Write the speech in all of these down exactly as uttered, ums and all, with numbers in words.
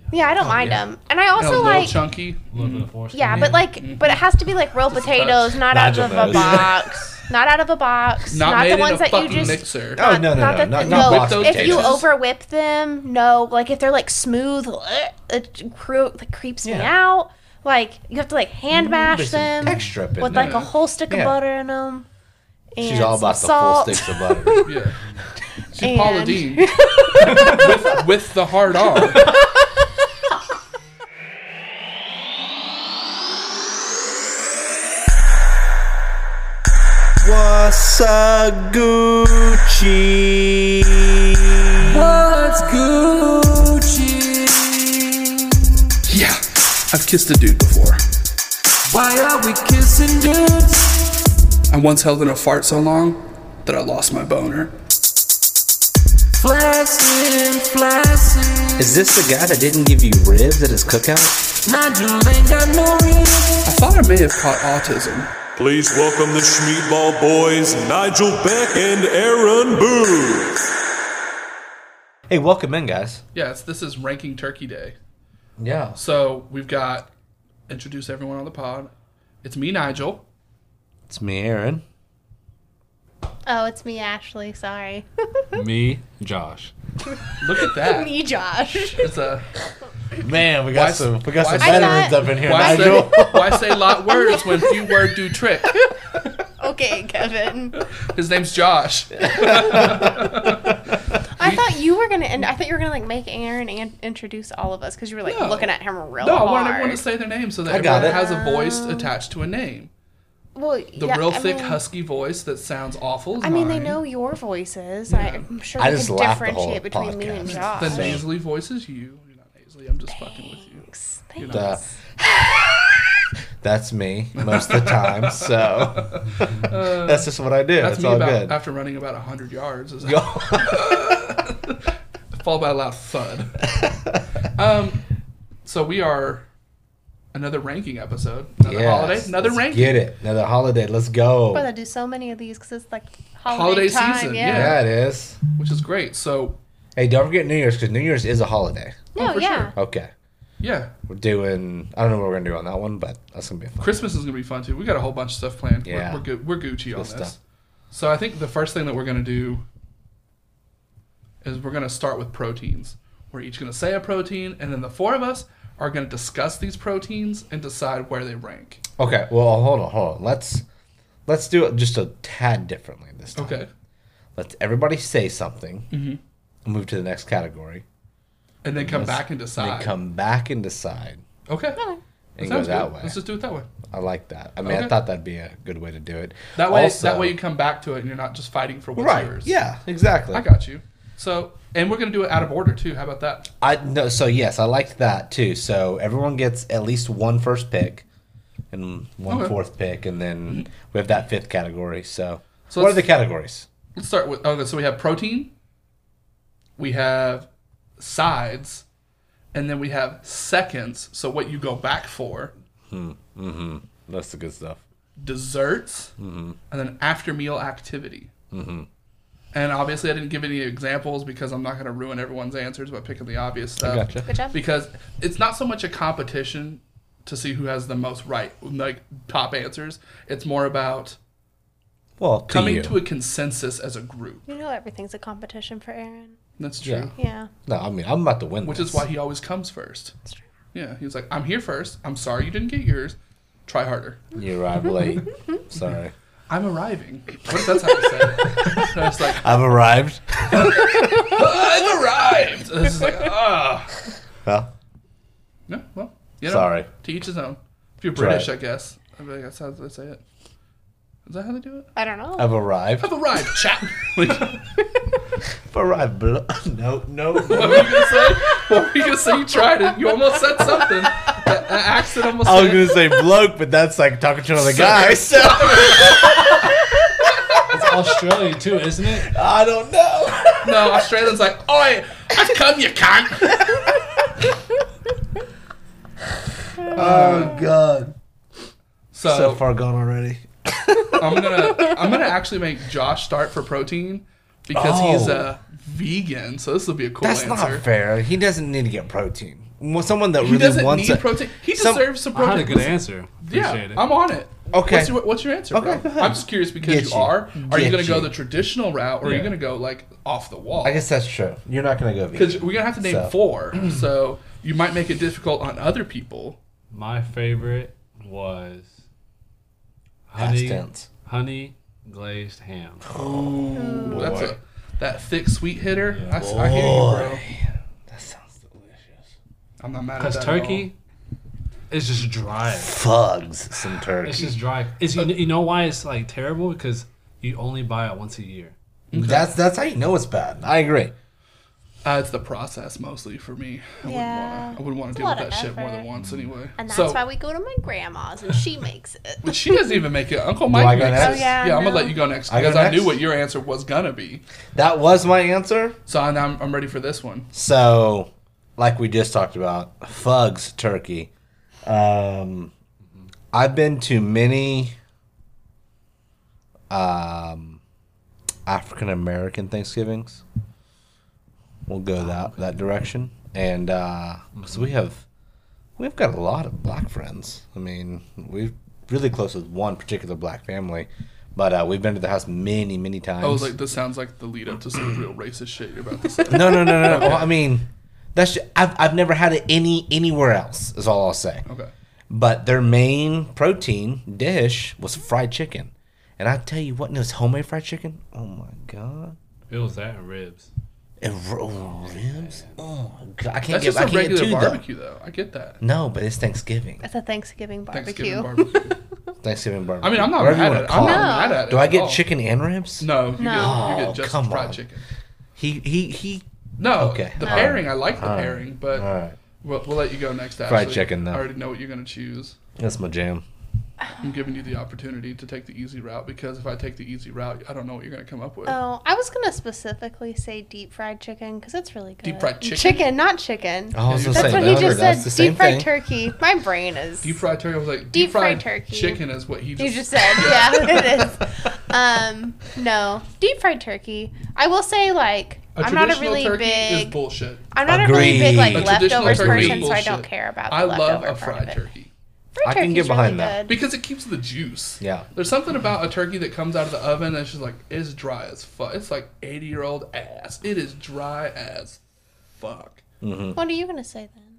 Yeah, I don't Oh, mind yeah. them. And I A also little like... chunky. A little bit of force. Yeah, but like, Mm-hmm. but it has to be like real potatoes, not out Nigel of a knows. box. Not out of a box. Not, Not made the in ones a that you fucking just... mixer. Oh, no, no, no. that- Not, no, not Whip box those If you potatoes. potatoes. over whip them, no. Like if they're like smooth, it, cre- it creeps me Yeah. out. Like you have to like hand mash There's some them texture up in with there. like a whole stick of Yeah. butter in them. She's all about the full sticks of butter. Yeah. She's Paula And- Dean. with, with the hard R. What's a Gucci? What's Gucci? Yeah. I've kissed a dude before. Why are we kissing dudes? I once held in a fart so long that I lost my boner. Flashing, flashing. Is this the guy that didn't give you ribs at his cookout? Nigel ain't got no ribs. I thought I may have caught autism. Please welcome the Schmeatball Boys, Nigel Beck and Aaron Booth. Hey, welcome in, guys. Yes, this is Ranking Turkey Day. Yeah. So we've got, introduce everyone on the pod. It's me, Nigel. It's me, Aaron. Oh, it's me, Ashley. Sorry. Me, Josh. Look at that. me, Josh. It's a Man, we Why got s- some we got why some s- veterans I up in here, why say, Nigel. why say lot words when few word do trick? Okay, Kevin. His name's Josh. I thought you were gonna, and I thought you were gonna like make Aaron and introduce all of us because you were like No. looking at him real No, I hard. wanted everyone to say their name so that I got everyone it. has a voice attached to a name. Well, The yeah, real I thick, mean, husky voice that sounds awful is I mean, they mine. know your voices. I'm sure I they just can laughed the whole differentiate between me and podcast. Josh. The nasally voice is you. You're not nasally. I'm just fucking with you. Thanks. You know. Uh, that's me most of the time, so that's just what I do. That's It's me all about, good. after running about one hundred yards. Is Yo. fall by a loud thud. um, so we are another ranking episode. Another Yes, holiday. Another let's ranking. Get it. Another holiday. Let's go. But I do so many of these because it's like holiday, Holiday time. season, Yeah. Yeah, it is. Which is great. So Hey, don't forget New Year's because New Year's is a holiday. No, Oh, for yeah. Okay. yeah, We're doing, I don't know what we're going to do on that one, but that's going to be fun. Christmas is gonna be fun too. We got a whole bunch of stuff planned. Yeah. We're, we're good. We're Gucci on this. stuff. So I think the first thing that we're gonna do is we're gonna start with proteins. We're each gonna say a protein, and then the four of us are gonna discuss these proteins and decide where they rank. Okay, well, hold on, hold on. Let's let's do it just a tad differently this time. Okay. Let's everybody say something Mm-hmm. and move to the next category. And then come Let's- back and decide. Then come back and decide Okay. and Sounds go that good. way. Let's just do it that way. I like that. I mean, I Okay. thought that'd be a good way to do it. That way, Also- that way you come back to it and you're not just fighting for what's right? yours. Yeah, exactly. I got you. So, and we're gonna do it out of order too. How about that? I no. So yes, I liked that too. So everyone gets at least one first pick and one Okay. fourth pick, and then we have that fifth category. So, So what are let's- the categories? Let's start with okay. So we have protein, we have sides, and then we have seconds. So what you go back for, That's the good stuff. desserts, Mm-hmm. and then after meal activity. Mm-hmm. And obviously, I didn't give any examples because I'm not going to ruin everyone's answers by picking the obvious stuff. gotcha. Good job. Because it's not so much a competition to see who has the most right, like top answers. It's more about Well, to coming you. to a consensus as a group. You know everything's a competition for Aaron. That's true. Yeah. Yeah. No, I mean I'm about to win. Which this. is why he always comes first. That's true. Yeah, he was like, I'm here first. I'm sorry you didn't get yours. Try harder. you arrived late. Sorry, I'm arriving. What if that's how you say it? I was like, I've arrived. I've arrived. And it's just like, ah. Well, No, well, you know, Sorry. to each his own. If you're That's British, right. I guess. I mean, that's how they say it. Is that how they do it? I don't know. I've arrived. I've arrived, chat. Like, what I've arrived. Bro. No, no, were no. you gonna say? What were you gonna say? You tried it. You almost said something. That, that accent almost. I was said- gonna say bloke, but that's like talking to another guy. So It's Australian too, isn't it? I don't know. No, Australians like, oi, I've come, you cunt. Oh God. So, So far gone already. I'm gonna I'm gonna actually make Josh start for protein because he's Oh. a vegan. So this will be a cool That's answer. not fair. He doesn't need to get protein. well, someone that He really doesn't wants need it. protein. He some- deserves some I had protein. a good answer. Yeah, Appreciate it. I'm on it. Okay. What's your, what's your answer, Okay, bro? go ahead. I'm just curious because Get you you. are. Are you Get going to go you. the traditional route or are you Yeah. going to go like off the wall? I guess that's true. You're not gonna go Because vegan. we're going to have to name So. four. So you might make it difficult on other people. My favorite was Past honey, tense. honey glazed ham. Ooh, that's boy. a that thick sweet hitter. Yeah. I, s- I hear you, bro. Boy, that sounds delicious. I'm not mad at Because that. turkey is just dry. Fugs some turkey. It's just dry. It's you, you know why it's like terrible? Because you only buy it once a year. That's that's how you know it's bad. I agree. Uh, it's the process mostly for me. I Yeah. wouldn't want to. I wouldn't want It's to a deal with lot that of shit more than effort. once anyway. And that's so, why we go to my grandma's and she makes it. But she doesn't even make it. Uncle I Mike go makes next? it. Oh, yeah, yeah, I'm gonna no. let you go next I go because I, knew next? what your answer was gonna be. That was my answer. So I'm, I'm I'm ready for this one. So, like we just talked about, Fugs turkey. Um, I've been to many um, African American Thanksgivings. We'll go that that direction, and uh, so we have we've got a lot of black friends. I mean, we're really close with one particular black family, but uh, we've been to the house many many times. I was like, this sounds like the lead up to some real racist shit you're about to say. No, no, no, no. no. Well, I mean, that's ju- I've I've never had it any anywhere else. Is all I'll say. Okay. But their main protein dish was fried chicken, and I tell you what, it was homemade fried chicken. Oh my god! It was that and ribs. And ro- ribs. Oh my god! I can't That's get. just I a can't get regular two barbecue though. I get that. though. No, but it's Thanksgiving. It's a Thanksgiving barbecue. Thanksgiving barbecue. Thanksgiving barbecue. I mean, I'm not Whatever you mad wanna at it. call I'm it. not mad at it. Do I at get all. chicken and ribs? No, you, No. Get, you Oh, get just come fried on. chicken. He he he. No, Okay. the No. pairing. I like the All right. pairing, but All right, we'll, we'll let you go next. Ashley. Fried chicken, though. I already know what you're gonna choose. that's my jam. I'm giving you the opportunity to take the easy route because if I take the easy route, I don't know what you're gonna come up with. Oh, I was gonna specifically say deep fried chicken because it's really good. Deep fried chicken? Chicken, not chicken. Oh, I was Yeah, gonna That's say what he no, just that's said. the same Deep fried thing. turkey. My brain is. Deep fried turkey. I was like, deep, Deep fried fried, turkey. chicken is what he just. You just said, yeah, it is. Um, no, deep fried turkey. I will say, like, A I'm not a traditional really turkey is big. bullshit. I'm not a really big like Agreed. A traditional leftovers turkey is person, so I don't bullshit. care about the I love leftover a part fried of it. turkey Fried I can turkey's get behind really that. good. because it keeps the juice. Yeah. There's something about a turkey that comes out of the oven that's just like it's dry as fuck. It's like eighty year old ass. It is dry as fuck. What are you gonna say then?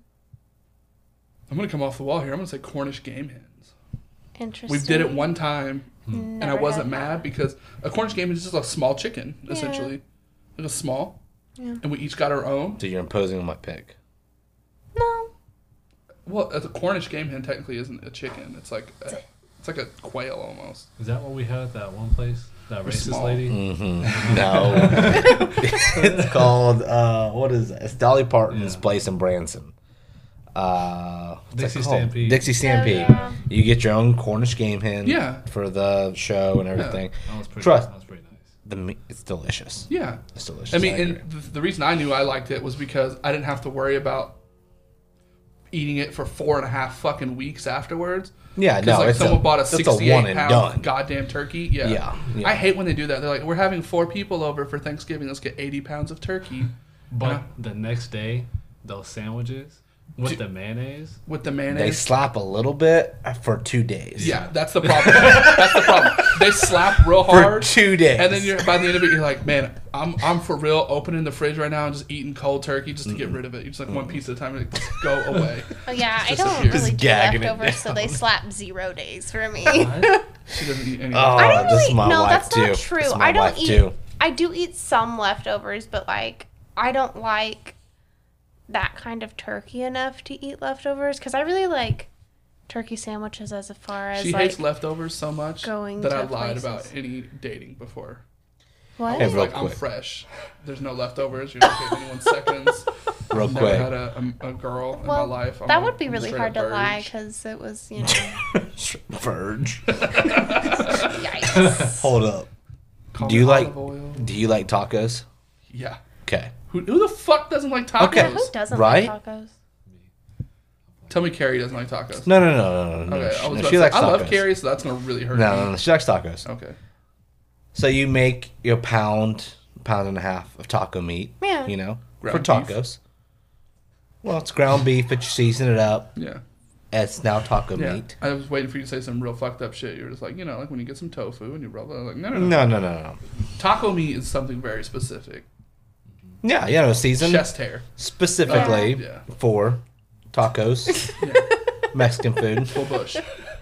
I'm gonna come off the wall here. I'm gonna say Cornish game hens. Interesting. We did it one time, and I Never wasn't had mad because a Cornish game hen is just a small chicken, essentially. Like a small. Yeah. And we each got our own. So you're imposing on my pick. No. Well, a Cornish game hen technically isn't a chicken. It's like a, it's like a quail almost. Is that what we had at that one place? That We're racist small. lady? Mm-hmm. No. It's called, uh, what is it? It's Dolly Parton's Yeah. place in Branson. Uh, what's that Dixie called? Stampede. Dixie Stampede. Oh, yeah. You get your own Cornish game hen Yeah. for the show and everything. That was pretty, Trust. that was pretty nice. The meat, it's delicious. Yeah. It's delicious. I mean, agree. and the, the reason I knew I liked it was because I didn't have to worry about eating it for four and a half fucking weeks afterwards. yeah, Because no, like it's someone a, bought a it's a one sixty-eight and pound done. goddamn turkey. Yeah. Yeah, yeah. I hate when they do that. They're like, we're having four people over for Thanksgiving. Let's get eighty pounds of turkey. But Yeah. the next day, those sandwiches with Dude. the mayonnaise. With the They mayonnaise. slap a little bit for two days. Yeah, that's the problem. That's the problem. They slap real For hard. two days. And then you're by the end of it, you're like, man, I'm I'm for real opening the fridge right now and just eating cold turkey just to get rid of it. You're just like one piece at a time. You're like, just go away. Oh yeah, I Just don't disappears. really Just do gagging it leftovers, so they down. slap zero days for me. What? She doesn't eat anything. Oh, I don't this really. is my no, wife that's too. not true. This is my I don't wife eat. too. I do eat some leftovers, but like I don't like that kind of turkey enough to eat leftovers because I really like turkey sandwiches as far as She like hates leftovers so much going that I to lied places. about any dating before. what? I was Hey, real like, I'm quick. fresh. There's no leftovers. You're not getting anyone seconds. Real Never quick. had a, a, a girl in well, my life. I'm that a- would be I'm a really straight hard up to lie virgin. because it was you know. Verge. Yikes. Hold up. Call Do me you like olive oil. do you like tacos? Yeah. Okay. Who, who the fuck doesn't like tacos? Okay. Who doesn't Right? like tacos? Tell me Carrie doesn't like tacos. No, no, no, no, no, no. Okay, I no, was she about to say, likes I love tacos. Carrie, so that's gonna really hurt No, me. no, no, she likes tacos. Okay. So you make your pound, pound and a half of taco meat. Yeah. You know, Ground for beef. tacos. Well, it's ground beef, but you season it up. Yeah. It's now taco Yeah. meat. I was waiting for you to say some real fucked up shit. You're just like, you know, like when you get some tofu and you roll it. Like, no, no, no. No, no, no, no. Taco meat is something very specific. Yeah, you know, seasoned Chest hair. specifically Yeah. for tacos, Mexican food. Full bush.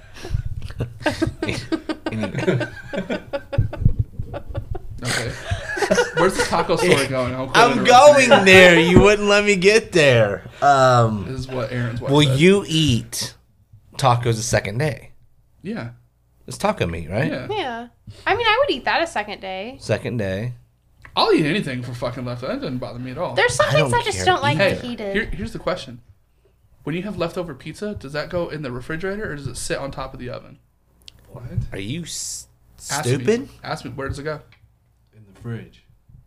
Okay. Where's the taco story going? I'll quit I'm interrupting going there. You wouldn't let me get there. Um, This is what Aaron's wife will said. you eat tacos the second day? Yeah. It's taco meat, right? Yeah. Yeah. I mean, I would eat that a second day. Second day. I'll eat anything for fucking leftover. That doesn't bother me at all. There's some I things don't I just care don't like hey, heated. here, here's the question. When you have leftover pizza, does that go in the refrigerator or does it sit on top of the oven? What? Are you s- Ask stupid? Me. Ask me, where does it go? In the fridge.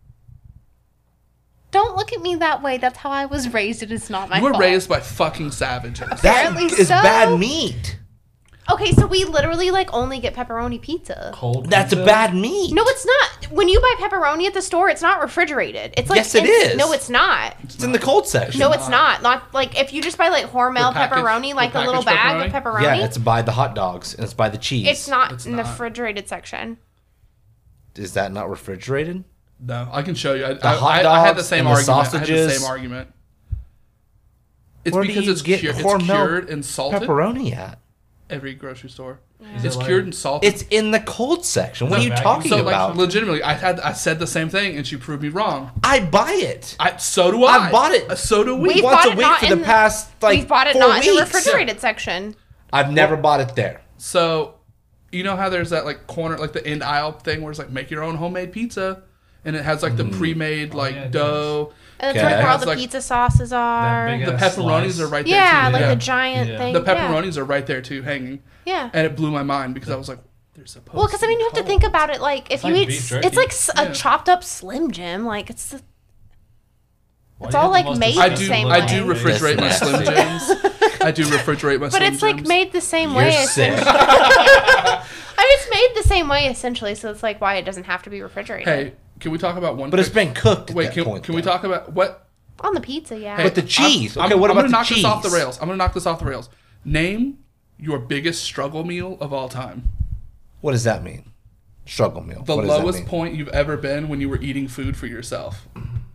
Don't look at me that way. That's how I was raised. It is not my You were fault. raised by fucking savages. That Apparently is so. bad meat. Okay, so we literally like only get pepperoni pizza. Cold That's a pizza? bad meat. No, it's not. When you buy pepperoni at the store, it's not refrigerated. It's like Yes, it it's- is. No, it's not. It's in the cold section. No, it's not. Not like if you just buy like Hormel The package- pepperoni, like the the little packaged bag of pepperoni? pepperoni. Yeah, it's by the hot dogs and it's by the cheese. it's not It's in the not. refrigerated section. Is that not refrigerated? No, I can show you. I, The I, hot I, I had the dogs same and the argument. I had the sausages. same argument. It's Where do because you it's, get cured, it's Hormel cured and salted. Pepperoni at? Every grocery store. Is It's it like- cured and salted. It's in the cold section. What Is are you that vacuum? talking so about? like legitimately, I had I said the same thing and she proved me wrong. I buy it. I so do I. I bought it. Uh, So do we. We've Once bought a it week not for the in- past like We've bought it four not weeks. in the refrigerated section. I've never bought it there. So, you know how there's that like corner, like the end aisle thing where it's like make your own homemade pizza, and it has like the pre-made like yeah, it dough. And it's Okay. like where all It's the like- pizza sauces are. big The ass pepperonis slice. are right there Yeah, too. like yeah. the giant Yeah. thing. The yeah. pepperonis are right there too, hanging, Yeah. and it blew my mind because I was like, "They're supposed." Well, because I mean, you have to think about it. Like, if It's you like eat, beef s- jerky. it's like s- a Yeah. chopped up Slim Jim. Like, it's the, Why It's do you all, have like, the most made I the do. same I way. do refrigerate my That's Slim nasty. Jims. I do refrigerate my but Slim it's like Jims. made the same You're way. sick. essentially. I mean, it's made the same way essentially, so it's like why it doesn't have to be refrigerated. Hey, can we talk about one? But it's quick- been cooked at Wait, that can, point. can we though. talk about what? On the pizza, yeah. Hey, But the cheese. I'm, Okay, I'm, what I'm about gonna the knock this off the cheese? rails. I'm gonna knock this off the rails. Name your biggest struggle meal of all time. What does that mean? Struggle meal. The What does that lowest mean? point you've ever been when you were eating food for yourself.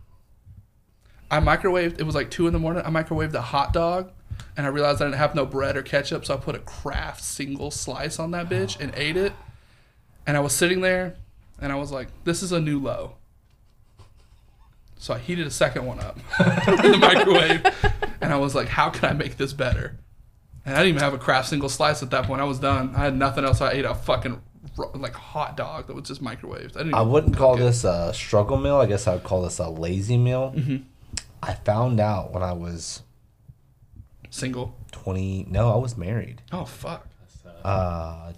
I microwaved. It was like two in the morning. I microwaved a hot dog, and I realized I didn't have no bread or ketchup, so I put a Kraft single slice on that bitch and ate it. And I was sitting there, and I was like, "This is a new low." So I heated a second one up in the microwave, and I was like, "How can I make this better?" And I didn't even have a Kraft single slice at that point. I was done. I had nothing else. I ate a fucking ro- like hot dog that was just microwaved. I, didn't I even wouldn't cook call it. this a struggle meal. I guess I would call this a lazy meal. Mm-hmm. I found out when I was Single. twenty. No, I was married. Oh fuck. Uh,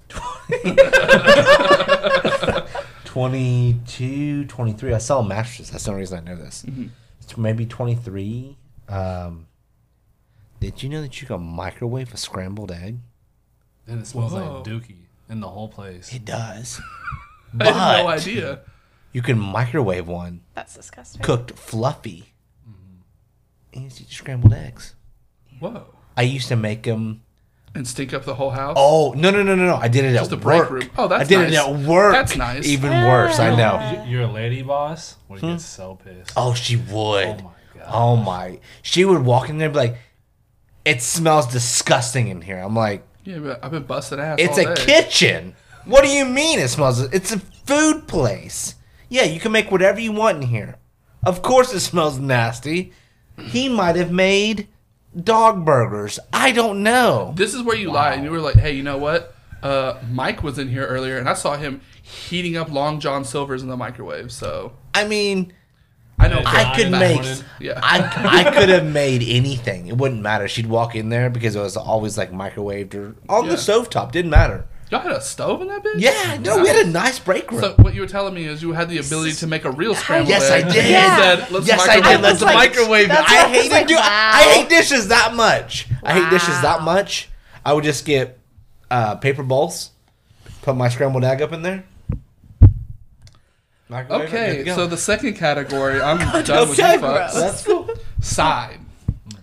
twenty-two, twenty-three. I sell mattresses. That's the only reason I know this. Mm-hmm. It's maybe twenty-three. Um, did you know that you can microwave a scrambled egg? And it smells Whoa. like dookie in the whole place. It does. I had no But idea. you can microwave one That's disgusting. cooked fluffy. And you eat scrambled eggs. Whoa. I used to make them. And stink up the whole house. Oh no no no no no! I did it Just at a break work. room. Oh, that's I did nice. it at work. That's nice. Even worse. I know. Yeah. You- You're a lady boss? Would get so pissed. Oh, she would. Oh my god. Oh my! She would walk in there and be like, "It smells disgusting in here." I'm like, Yeah, but I've been busting ass. "It's all a day. kitchen. What do you mean it smells? It's a food place. Yeah, you can make whatever you want in here. Of course, it smells nasty. He might have made dog burgers. I don't know. This is where you lie, and you were like, "Hey, you know what? Uh, Mike was in here earlier, and I saw him heating up Long John Silver's in the microwave." So I mean." I know. Yeah, I Giant could that make. morning. Yeah. I I could have made anything. It wouldn't matter. She'd walk in there because it was always like microwaved or on Yeah. the stovetop. Didn't matter. Y'all had a stove in that bitch? Yeah, no, we had a nice break room. So what you were telling me is you had the ability to make a real scrambled Yes, I egg. did. You Yeah. said, Let's yes, I microwave did. it." Let's like- microwave it. that's I what I was hate like, do. I wow. hate dishes that much. I hate dishes that Wow. much. I would just get uh, paper bowls, put my scrambled egg up in there. Microwave it, good Okay, to go. so the second category, I'm done with Okay, you fucks. that's cool. Side.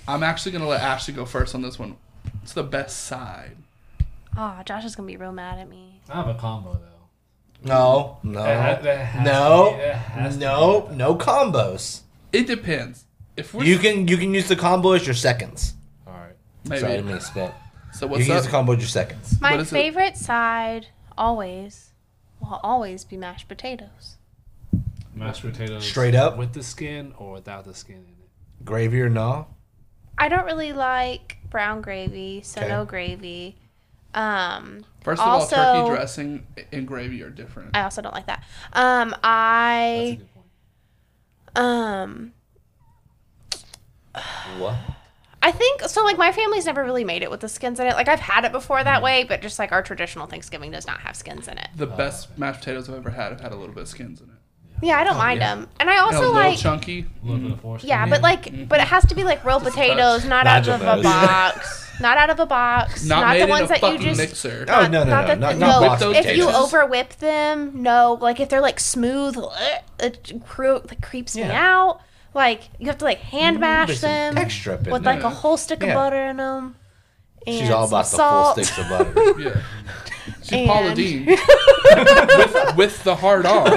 I'm actually gonna let Ashley go first on this one. It's the best side. Oh, Josh is gonna be real mad at me. I have a combo though. No, no, It ha- it has no, to be- it has to no, be. no combos. It depends. If we're You can you can use the combo as your seconds. All right. maybe. Sorry, I didn't mean to spit. So You what's can use the up? combo as your seconds. My What is it? favorite side always will always be mashed potatoes. Mashed potatoes. Straight up? with the skin or without the skin in it. Gravy or no? I don't really like brown gravy, so Okay. no gravy. Um, First of also, all, turkey dressing and gravy are different. I also don't like that. Um, That's a I good point. um. What? I think so. Like my family's never really made it with the skins in it. Like I've had it before that way, but just like our traditional Thanksgiving does not have skins in it. The best mashed potatoes I've ever had have had a little bit of skins in it. Yeah, I don't mind yeah. them, and I And a also little like. chunky. A little bit of foreskin. Yeah, but like, but it has to be like real potatoes, not out Nigel of a knows. box, not out of a box, Not, not, made the in ones a that you fucking just. mixer. Oh, no, no, no, the- not- no, not box if you potatoes. over whip them, no, like if they're like smooth, it cre- like creeps me Yeah. out. Like you have to like hand mash There's some them texture up in with there. like a whole stick of Yeah. butter in them. And She's all about the some full salt. sticks of butter. Yeah. She's And- Paula Dean. with, with the hard on.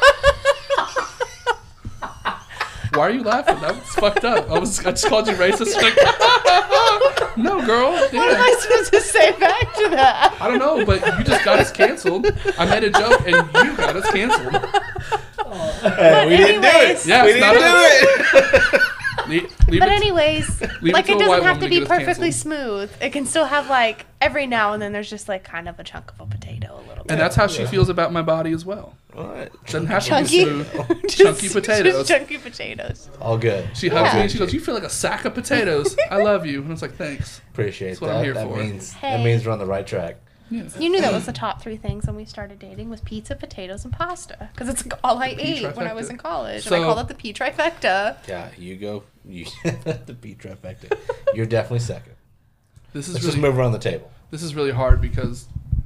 Why are you laughing? That was fucked up. I was I just called you racist. Like, no, girl. What am Damn. I supposed to say back to that? I don't know, but you just got us canceled. I made a joke and you got us canceled. Hey, we didn't do it. anyways- Yeah, we it's didn't not do a- it. leave, leave But it, anyways, leave like it it to a white doesn't have woman to to be get us perfectly canceled. smooth. It can still have like every now and then there's just like kind of a chunk of a potato a little bit. And that's how she feels about my body as well. What? Doesn't have Chunky? to be smooth. Just- Chunky potatoes. Just chunky potatoes. All good. She hugs Yeah. me and she goes, "You feel like a sack of potatoes. I love you." And it's like, "Thanks." Appreciate That's what that. I'm here that for. means that Hey. means we're on the right track. Yeah. You knew that was the top three things when we started dating was pizza, potatoes, and pasta. Because it's like all I P ate when I trifecta. was in college. So- and I called it the P trifecta. Yeah, you go. You the P trifecta. You're definitely second. This is Let's really just move around the table. this is really hard because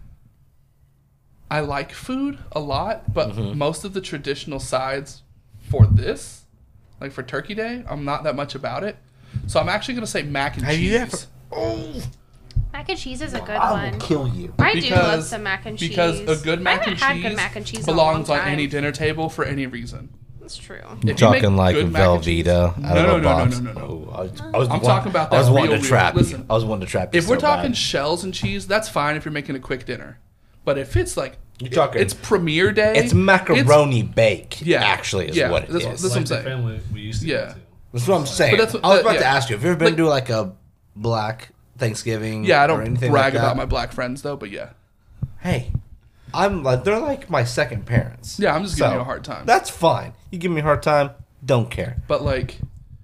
I like food a lot, but Mm-hmm. most of the traditional sides for this, like for Turkey Day, I'm not that much about it. So I'm actually gonna say mac and Have cheese. you ever? Oh, Mac and cheese is a good I will one. kill you. I do love Because- some mac and cheese. Because a good mac I and haven't cheese, had good mac and cheese belongs in a long on time. any dinner table for any reason. That's true. If you You're make talking like good mac and cheese- Velveeta out No, of no, a no, no, box. no, no, no. Oh, I was, I was I'm want- talking about I was that wanting real, to real- trap listen. you. I was wanting to trap you. If we're so talking bad. shells and cheese, that's fine if you're making a quick dinner. But if it's like You're talking- it's premiere day, it's macaroni bake. Yeah. actually, is Yeah, what it that's- is. that's what I'm Like the saying. family we used to Yeah. go to. That's what I'm saying. But that's what- I was that- about to yeah. ask you. Have you ever been Like- to like a black Thanksgiving? yeah, I or don't anything brag like that? about my black friends though, but yeah. Hey, I'm like they're like my second parents. Yeah, I'm just giving So, you a hard time. That's fine. You give me a hard time, don't care. But like,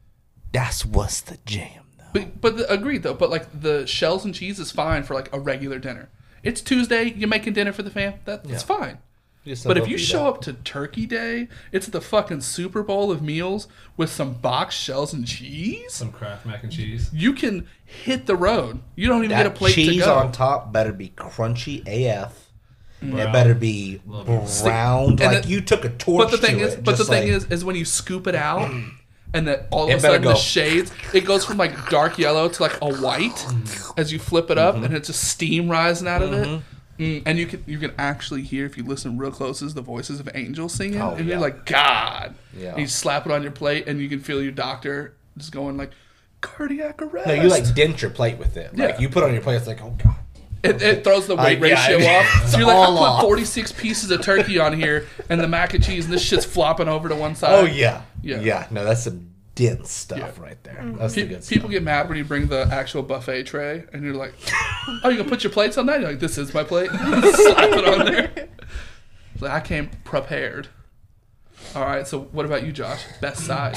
That's what's the jam, though. but but the, agreed though. But like the shells and cheese is fine for like a regular dinner. It's Tuesday, you're making dinner for the fam. That, that's Yeah. fine. Just But a if you little show beat up to Turkey Day, it's the fucking Super Bowl of meals with some boxed shells and cheese. Some Kraft mac and cheese. You can hit the road. You don't even that get a plate to cheese go. on top better be crunchy A F. It Brown. better be Little bit. brown. And Like the- you took a torch But the thing to is, it, but the just thing like- is, is when you scoop it out, and then all of It a better sudden the go. shades, it goes from like dark yellow to like a white as you flip it up, Mm-hmm. and it's just steam rising out of it. Mm, and you can you can actually hear if you listen real close is the voices of angels singing, Oh, and yeah. you're like God. Yeah. And you slap it on your plate, and you can feel your doctor just going like cardiac arrest. no, you like dent your plate with it. Like Yeah. you put it on your plate, it's like, oh god. It, it throws the weight Uh, yeah, ratio yeah. off. It's So you're like, all I put off. forty-six pieces of turkey on here and the mac and cheese, and this shit's flopping over to one side. Oh yeah. Yeah. Yeah. No, that's some dense stuff Yeah. right there. That's Pe- the good people stuff. get mad when you bring the actual buffet tray, and you're like, "Oh, you gonna put your plates on that?" You're like, "This is my plate." Slap it on there. It's like, I came prepared. All right. So what about you, Josh? Best side.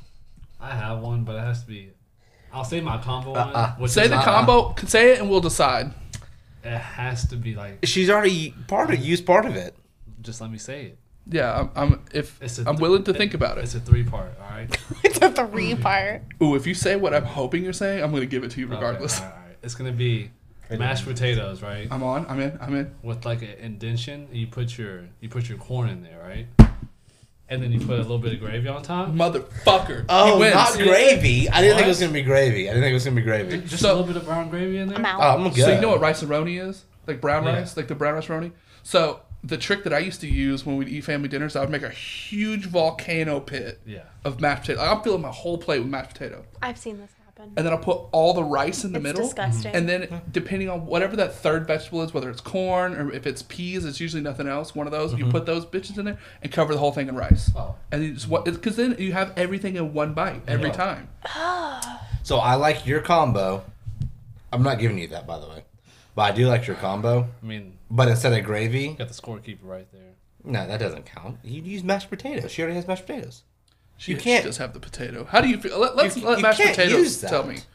I have one, but it has to be. I'll say my combo Uh-uh. one. Which Say is, the combo. Say it, and we'll decide. It has to be like. She's already part of used part of it. Just let me say it. Yeah, I'm. I'm if It's a I'm th- willing to it- think about it. It's a three part. All right. It's a three part. Ooh, if you say what I'm hoping you're saying, I'm gonna give it to you regardless. Okay, all right, all right. It's gonna be mashed potatoes, right? I'm on. I'm in. I'm in. With like an indentation, and you put your you put your corn in there, right? and then you put a little bit of gravy on top. Motherfucker. Oh, He wins. not gravy. I didn't think it was What? gonna be gravy. I didn't think it was gonna be gravy. Just So- a little bit of brown gravy in there. I'm out. Oh, I'm good. So you know what rice-a-roni is? Like brown Yeah. rice? Like the brown rice roni? So the trick that I used to use when we'd eat family dinners, I would make a huge volcano pit Yeah. of mashed potato. Like, I'm filling my whole plate with mashed potato. I've seen this happen. And then I'll put all the rice in the It's middle. disgusting. And then depending on whatever that third vegetable is, whether it's corn or if it's peas, it's usually nothing else. One of those, you put those bitches in there and cover the whole thing in rice. Oh. And you just what? Because then you have everything in one bite every Yeah. time. So I like your combo. I'm not giving you that, by the way, but I do like your combo. I mean, But instead of gravy, got the scorekeeper right there. no, that doesn't count. You use mashed potatoes. She already has mashed potatoes. She, You can't- she does have the potato. How do you feel? Let, let's You- let you mashed can't potatoes use that. tell me.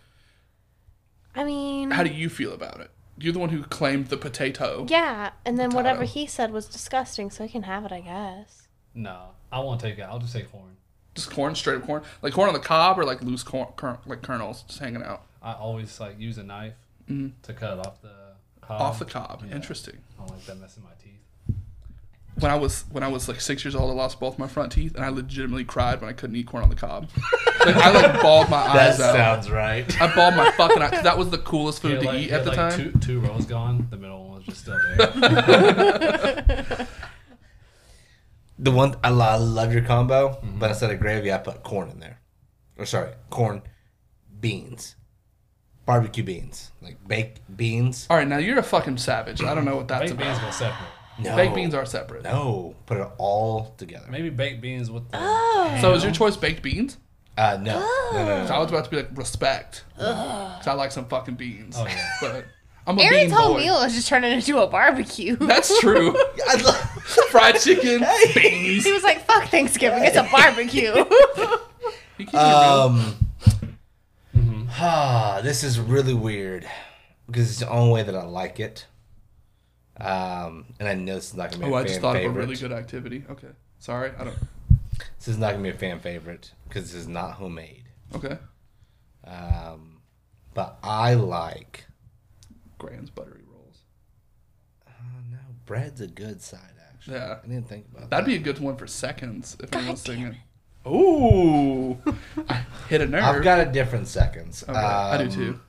I mean, How do you feel about it? You're the one who claimed the potato. yeah, and then whatever Potato. he said was disgusting, so he can have it, I guess. No, I won't take it. I'll just take corn. Just corn, straight up corn, like corn on the cob, or like loose corn, kern, like kernels, just hanging out I always like use a knife to cut it off the cob. off the cob. Yeah. Interesting. I don't like that messing my teeth. When I was when I was like six years old, I lost both my front teeth, and I legitimately cried when I couldn't eat corn on the cob. Like, I like bawled my eyes out. right. I bawled my fucking eyes. 'Cause that was the coolest food Yeah, to like, eat yeah, at the like time. Two, two rows gone. The middle one was just still there. The one I lo- I love your combo, but instead of gravy, I put corn in there. Or sorry, corn, beans, barbecue beans, like baked beans. All right, now you're a fucking savage. I don't know what that's Baked about. beans go separate. No, Baked beans are separate. no. Put it all together. Maybe baked beans with the. Oh. So is your choice baked beans? Uh, no, no, no, no, So I was about to be like respect, because I like some fucking beans. Oh, yeah. But I'm a Aaron's bean whole boy. meal is just turning into a barbecue. That's true. I love- Fried chicken, beans. He was like, fuck Thanksgiving, it's a barbecue. You keep it real. Um, ah, this is really weird because it's the only way that I like it. Um, and I know this is not gonna be Oh, a I fan just thought favorite. of a really good activity. Okay, sorry, I don't. This is not gonna be a fan favorite because this is not homemade. Okay, Um, but I like. Grand's buttery rolls. Oh no, bread's a good side actually. Yeah. I didn't think about That'd that. be a good one for seconds if anyone's singing. Ooh, I hit a nerve. I've got a different seconds. Okay, I do Um, too.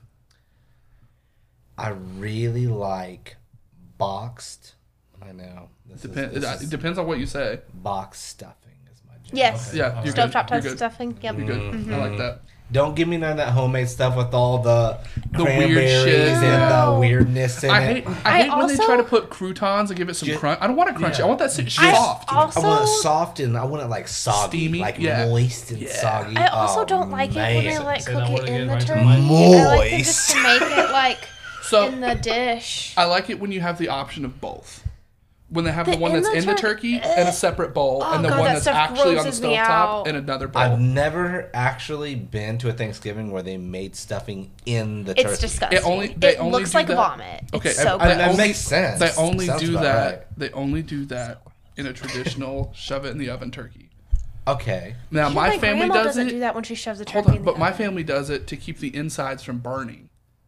I really like boxed. I know. This Depend, is, it, this it is depends on what you say. box stuffing is my jam. Yes. Okay. Yeah, you're Stovetop good. You're toast good. stuffing. Yep. You're good. Mm-hmm. I like that. Don't give me none of that homemade stuff with all the, The weird cranberries shit. and No. the weirdness in I it. hate, I I hate when they also- try to put croutons and give it some Ju- crunch. I don't want it crunchy. Yeah. I want that shit I soft. also, I want it soft and I want it like soggy, Steamy? like Yeah. moist and Yeah. soggy. I also Oh, don't like it when they man. like Say cook that it word in again, the right to turkey. the mic. I like it just to make it like So in the dish. I like it when you have the option of both. When they have the, The one in that's the in the turkey- turkey in a separate bowl, Oh, and the God, one that that's stuff actually on the grosses me stovetop out. in another bowl. I've never actually been to a Thanksgiving where they made stuffing in the It's turkey. disgusting. It only- they it only looks do like that- vomit. Okay, It's so I- I- gross. that only- makes sense. They only Sounds do about that. right. They only do that in a traditional shove it in the oven turkey. Okay. Now Yeah, my family grandma does doesn't it. do that when she shoves a turkey Hold on, in the but my oven. family does it to keep the insides from burning.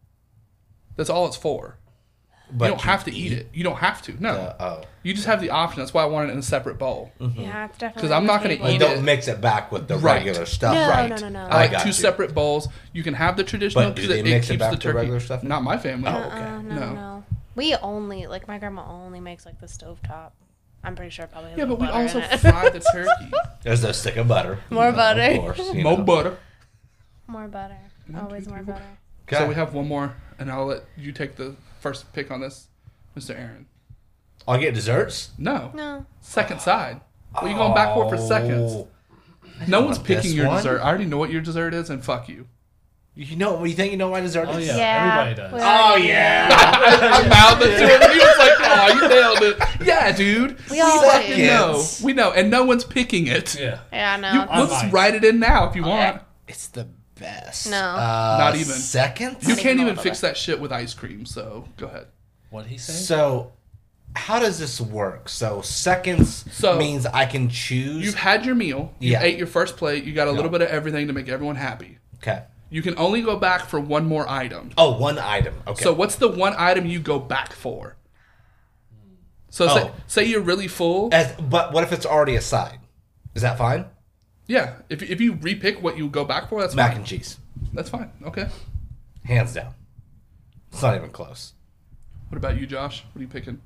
That's all it's for. But you don't have to eat it. You don't have to. No. Uh, oh. You just have the option. That's why I want it in a separate bowl. Yeah, it's definitely. 'Cause I'm not gonna on the Like, eat table. it. don't mix it back with the Right. regular stuff. No, Right. no, no, no. I like got two you. separate bowls. You can have the traditional But do because they it, mix it it keeps back the to turkey. regular stuff? Not my family. Oh, Uh-uh, okay. no, No. no. We only like my grandma only makes like the stovetop. I'm pretty sure it probably has Yeah, but we butter also in it. fry the turkey. There's a stick of butter. More you know, butter. Of course, you More know. butter. more butter. Always more butter. So Okay. we have one more, and I'll let you take the first pick on this, Mister Aaron. I'll get desserts. No. No. Second side. What are you going back for for seconds? Oh. No one's want picking this your one? dessert. I already know what your dessert is, and fuck you. You know, you think you know my dessert Oh is? yeah, Yeah. everybody does. we Oh already- yeah. I, I mouthed it to him, and he was like, "Oh, you nailed it." Yeah, dude. We all fucking do. know. We know, and no one's picking it. Yeah. Yeah, no. You, I let's might. write it in now if you want. It's the best. No. Uh, Not even. Seconds? You Not can't even a even little fix bit. that shit with ice cream. So go ahead. What'd he say? So, how does this work? So, seconds So- means I can choose. You've had your meal. You Yeah. ate your first plate. You got a little Yeah. bit of everything to make everyone happy. Okay. You can only go back for one more item. Oh, one item. Okay. So what's the one item you go back for? So say, Oh. say you're really full. As, but what if it's already a side? Is that fine? Yeah, if if you repick what you go back for, that's Mac fine. and cheese. That's fine. Okay. Hands down. It's not even close. What about you, Josh? What are you picking?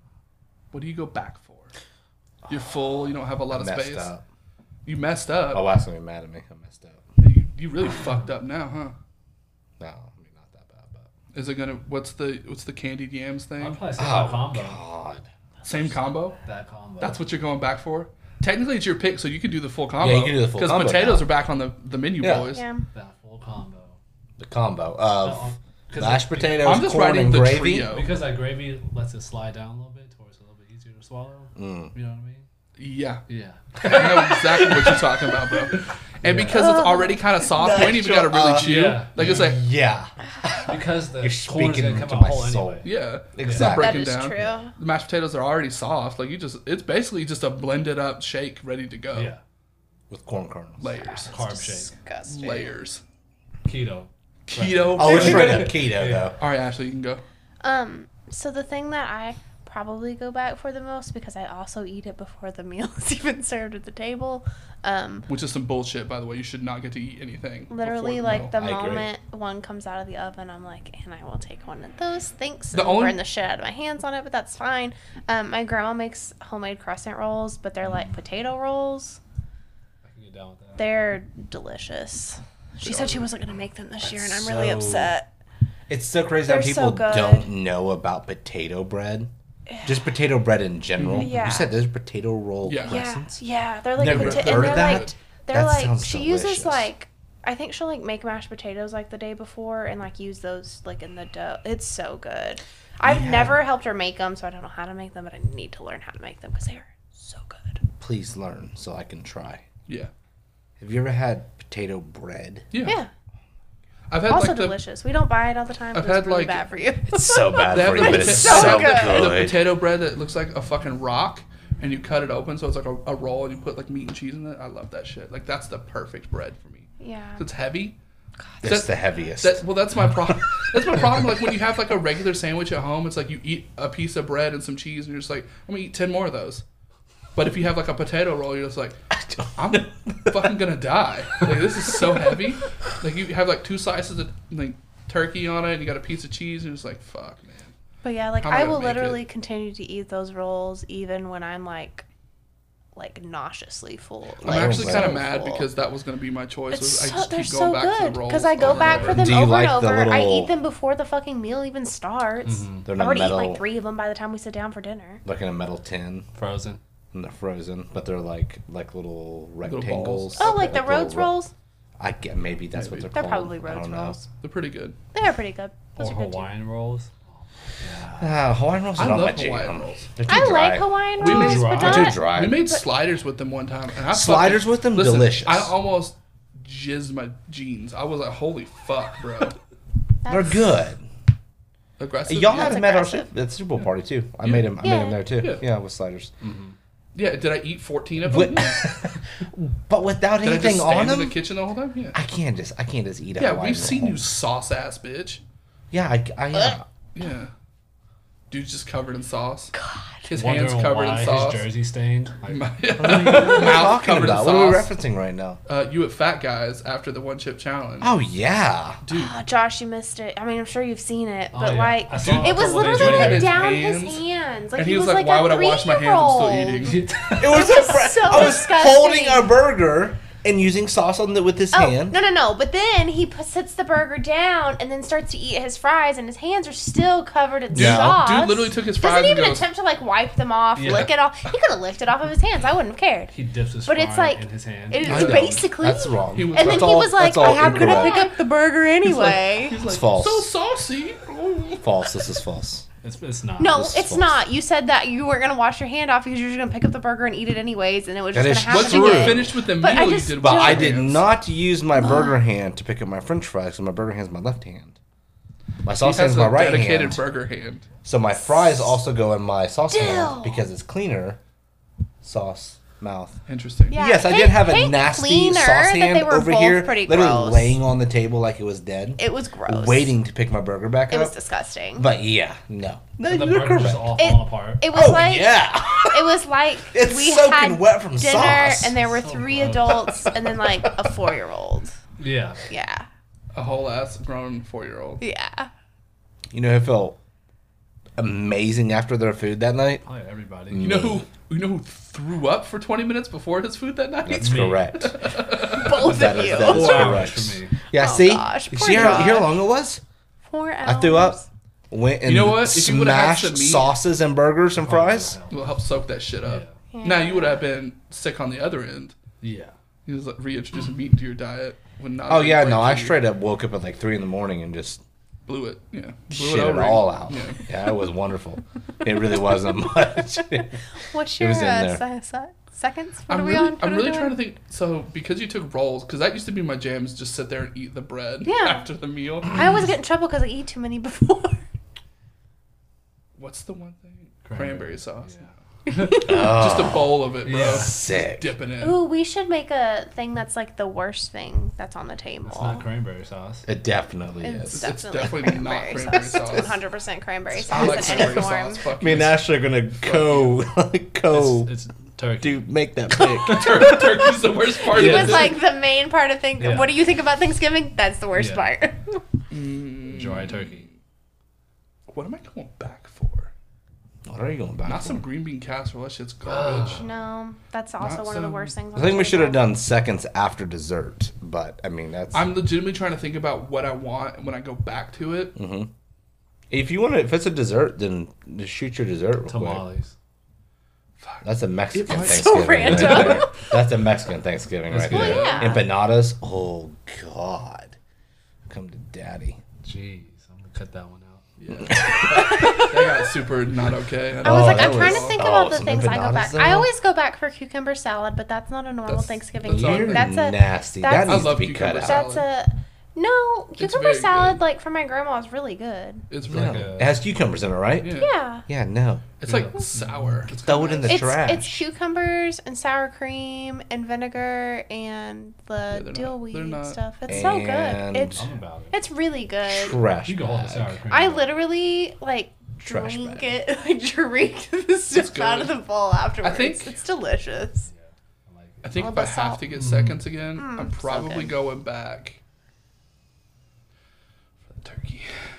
What do you go back for? You're full. You don't have a lot of Messed space. up. You messed up. Oh, that's gonna be mad at me. I messed up. You, you really fucked up now, huh? No, I mean not that bad, but. Is it gonna? What's the what's the candied yams I'd thing? probably say Oh that combo. God. Same combo. That combo. That's what you're going back for. Technically, it's your pick, so you can do the full combo. Yeah, you can do the full Because combo potatoes now. are back on the, the menu, Yeah. boys. Yeah. that full combo. The combo of No, 'cause mashed it- potatoes, I'm just corn, writing and the gravy. trio. Because that gravy lets it slide down a little bit, towards a little bit easier to swallow. Mm. You know what I mean? Yeah. Yeah. I know exactly what you're talking about, bro. And because it's already kind of soft, you ain't even got to really Uh, chew. yeah. Like, it's like, Yeah, Because the You're corn's speaking gonna come to out my whole soul. anyway. yeah. It's Exactly. not That breaking is down. true. The mashed potatoes are already soft. Like, you just, it's basically just a blended up shake ready to go. Yeah. with corn kernels. Layers. Carb shake. Disgusting. Layers. Keto. Keto. Oh, it's straight up keto though. All right, Ashley, you can go. Um, so the thing that I probably go back for the most, because I also eat it before the meal is even served at the table. Um, Which is some bullshit, by the way. You should not get to eat anything. literally, before like the I agree. moment one comes out of the oven, I'm like, and I will take one of those. Thanks. The And only- burn the shit out of my hands on it, but that's fine. Um, my grandma makes homemade crescent rolls, but they're like potato rolls. I can get down with that. They're delicious. She said she wasn't gonna make them this year, and I'm really so- upset. It's so crazy how They're so people good. don't know about potato bread. Just potato bread in general. Yeah. You said there's potato roll Yeah. Yeah, crescents. yeah, they're like Never pota- heard and of they're that. like they're That like sounds she uses delicious. like I think she'll like make mashed potatoes like the day before and like use those like in the dough. It's so good. I've Yeah. never helped her make them, so I don't know how to make them, but I need to learn how to make them because they are so good. Please learn so I can try. Yeah. Have you ever had potato bread? Yeah. Yeah, I've had also like the, delicious. We don't buy it all the time. I've But it's had, really like- bad for you. It's so bad They have for the you, but pota- it's so so good. the good. potato bread that looks like a fucking rock, and you cut it open so it's like a, a roll, and you put like meat and cheese in it. I love that shit. Like that's the perfect bread for me. Yeah. It's heavy. It's That- the heaviest. That, well, that's my problem. That's my problem. Like when you have like a regular sandwich at home, it's like you eat a piece of bread and some cheese, and you're just like, I'm gonna eat ten more of those. But if you have like a potato roll, you're just like, I'm fucking gonna die. Like this is so heavy. Like you have like two slices of like turkey on it, and you got a piece of cheese, and you're just like, fuck, man. But yeah, like How am I I gonna will make literally it? continue to eat those rolls even when I'm like, like nauseously full. I'm Like, actually so kind of mad full. because that was gonna be my choice. It's Was I so, just they're keep so going back to good the rolls because I go over back and for over. them Do you over like and the over. I little- eat them before the fucking meal even starts. They're in I've a already eaten metal, like three of them by the time we sit down for dinner. like in a metal tin, Frozen. and they're frozen, but they're like like little balls. rectangles. Oh, like the little Rhodes ro- rolls? I get maybe that's Maybe. what they're, They're called. probably I Rhodes don't know. rolls. They're pretty good. They're pretty good. Those Or are good too. Hawaiian rolls. Ah, Hawaiian rolls I are not my love Hawaiian jam. rolls. They're too I dry. like Hawaiian We rolls, made- but They're not. too dry. We made sliders with them one time, and I Sliders fucking- with them? listen, Delicious. I almost jizzed my jeans. I was like, "Holy fuck, bro!" They're That's- good. Aggressive. Y'all yeah. had them at our aggressive. Super, at the Super Bowl party too. I Yeah. made them. I made Yeah. them there too. Yeah. Yeah, with sliders. Yeah. Did I eat fourteen of With- them? but without Did I anything just on stand in them, the kitchen the whole time? Yeah. I can't just. I can't just eat a Yeah, Hawaiian we've seen roll. you sauce ass bitch. Yeah, I, I yeah. Yeah. Dude's just covered in sauce. God. His Wondering hands covered why in sauce. his jersey stained. Like, Mouth What are you talking covered in about? What are we sauce. referencing right now? Uh, you at Fat Guys after the one chip challenge. Oh yeah. Dude, Oh, Josh, you missed it. I mean, I'm sure you've seen it, Oh, but yeah. like, I saw it a was couple days literally ago. like His down hands. his hands. Like and he, he was like, like "Why a would I wash my hands? I'm still three-year-old. eating." It was a fr- so I was disgusting. holding a burger and using sauce on the with his Oh, hand. no, no, no. But then he p- sits the burger down and then starts to eat his fries, and his hands are still covered in Yeah. sauce. Dude literally took his fries Doesn't and even goes, attempt to like wipe them off, Yeah. lick it off. He could have licked it off of his hands. I wouldn't have cared. he dips his But fry it's like- in his hand. It I is know. basically. That's wrong. He was And then like- he all- was like, that's all "I have to incorrect. pick up the burger anyway." He's like, false. so saucy. False. This is false. It's, it's not. No, This is it's false. not. You said that you weren't gonna wash your hand off because you were just gonna pick up the burger and eat it anyways, and it was just That gonna is happen Once you true. were again. finished with the But I meal, you just did But wash I your did hands. not use my burger hand to pick up my French fries because my burger hand's my left hand. My He sauce has hand's a my right dedicated hand. burger hand. So my fries also go in my sauce Still. hand because it's cleaner sauce mouth. Interesting. Yeah. Yes, I Hey- did have a hey, nasty cleaner sauce that hand they were over both here, pretty literally gross. laying on the table like it was dead, It was gross. waiting to pick my burger back It up. was disgusting. But yeah, no. No, The you're burger's just correct. all It- falling apart. It was Oh like yeah. it was like It's we soaking had wet from dinner sauce. and there were So three gross. adults and then like a four year old. Yeah. Yeah. A whole ass grown four year old. Yeah. You know who felt amazing after their food that night? Probably everybody. You know who? You know who threw up for twenty minutes before his food that night? That's Me. correct. Both That of is- you. that is Four hours correct. for me. Yeah, Oh, see? gosh, you poor see how, you hear how Josh. long it was? Four hours. I threw up, went and You know what? If you would've had smashed some meat- sauces and burgers and fries. Oh, Will help soak that shit up. Yeah. Now you would have been sick on the other end. Yeah. You was like reintroducing meat into your diet when not. Oh being yeah, great no, for I you. straight up woke up at like three in the morning and just blew it. Yeah, blew shit it over. all out. Yeah. Yeah, it was wonderful. It really wasn't much. What's It your was in uh, there. se- se- seconds? What I'm are we really, on? What I'm are really we trying to doing? think. So because you took rolls, because that used to be my jam, is just sit there and eat the bread Yeah. after the meal. I always get in trouble because I eat too many before. What's the one thing? Cranberry. Cranberry sauce. Yeah. Just a bowl of it, bro. Yeah. Sick. Dipping in. Ooh, we should make a thing that's like the worst thing that's on the table. It's not cranberry sauce. It definitely It's is. It's definitely, definitely not cranberry, cranberry sauce. sauce. It's one hundred percent cranberry I sauce like in any cranberry form. sauce. Fuck Me and yes. Ashley are gonna go, go, It's, it's turkey. dude, make that pick. Tur- Turkey's the worst part. He of was it. like the main part of thing. Yeah. What do you think about Thanksgiving? That's the worst Yeah. part. Mm, Dry turkey. what am I going back for? What are you going back? Not for? some green bean casserole. That shit's garbage. No, that's also Not one of the some- worst things. I think we should have done seconds after dessert, but I mean that's. I'm legitimately trying to think about what I want when I go back to it. Mhm. If you want to, if it's a dessert, then just shoot your dessert. Real quick. Tamales. That's a Mexican It's Thanksgiving. so right random. there. That's a Mexican Thanksgiving right That's there. good. Well, yeah. Empanadas. Oh God, come to daddy. Jeez, I'm gonna cut that one out. Yeah. That got super not okay. I was Oh, like, that I'm trying was- to think oh, about the some things I go empanadas, back. though? I always go back for cucumber salad, but that's not a normal That's- Thanksgiving that's thing. You're That's a nasty. that's- That I needs to love be cut cucumber out. salad. that's a no cucumber very salad. good. Like from my grandma is really good. It's No. really Like a- It has cucumbers in it, right? yeah. Yeah. Yeah, no. It's like sour. It's Throw it kinda in the nice. It's trash. it's cucumbers and sour cream and vinegar and the they're dill not- weed they're not- stuff. It's so good. And- It's I'm about it. it's really good. Trash You can hold the sour bag. cream. I out. literally like Trash drink bag. it, like drink the stuff out of good. the bowl afterwards. think- it's delicious. I like I it. think All if the I have salt. to get seconds again, Mm, I'm so probably good. going back for the turkey.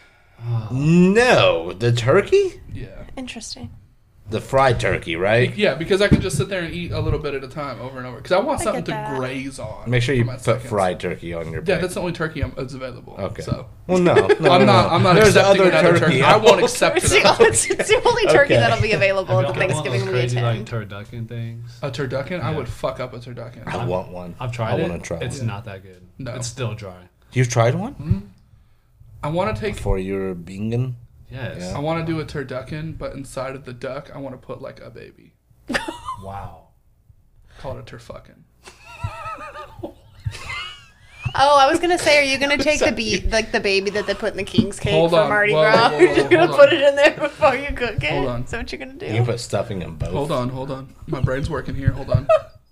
No, the turkey, Yeah. Interesting. the fried turkey, right? Yeah, because I can just sit there and eat a little bit at a time over and over. Because I want I something get to that. graze on. Make sure you for my put seconds. fried turkey on your. Yeah, pick. that's the only turkey I'm, that's available. Okay. So Well, no, no I'm no, not. no. I'm not There's accepting other another turkey. I won't else. accept It's the, another only, it's the only turkey Okay. that'll be available Have at the y'all got one of Thanksgiving those we crazy like attend. turducken things? A turducken? I Yeah. would fuck up a turducken. I want one. I've tried I it. want to try It's one. not that good. No. It's still dry. You've tried one I want to take. for your bingen? Yes. Yeah. I want to do a turducken, but inside of the duck, I want to put like a baby. Wow. Call it a turfucking. Oh, I was gonna say, are you gonna take the be- like the baby that they put in the king's cake Hold for on. Mardi Whoa, Gras? whoa, whoa, You're whoa, gonna hold put on. it in there before you cook it. Hold on. Is that what you're gonna do? You can put stuffing in both. Hold on, hold on. My brain's working here. Hold on.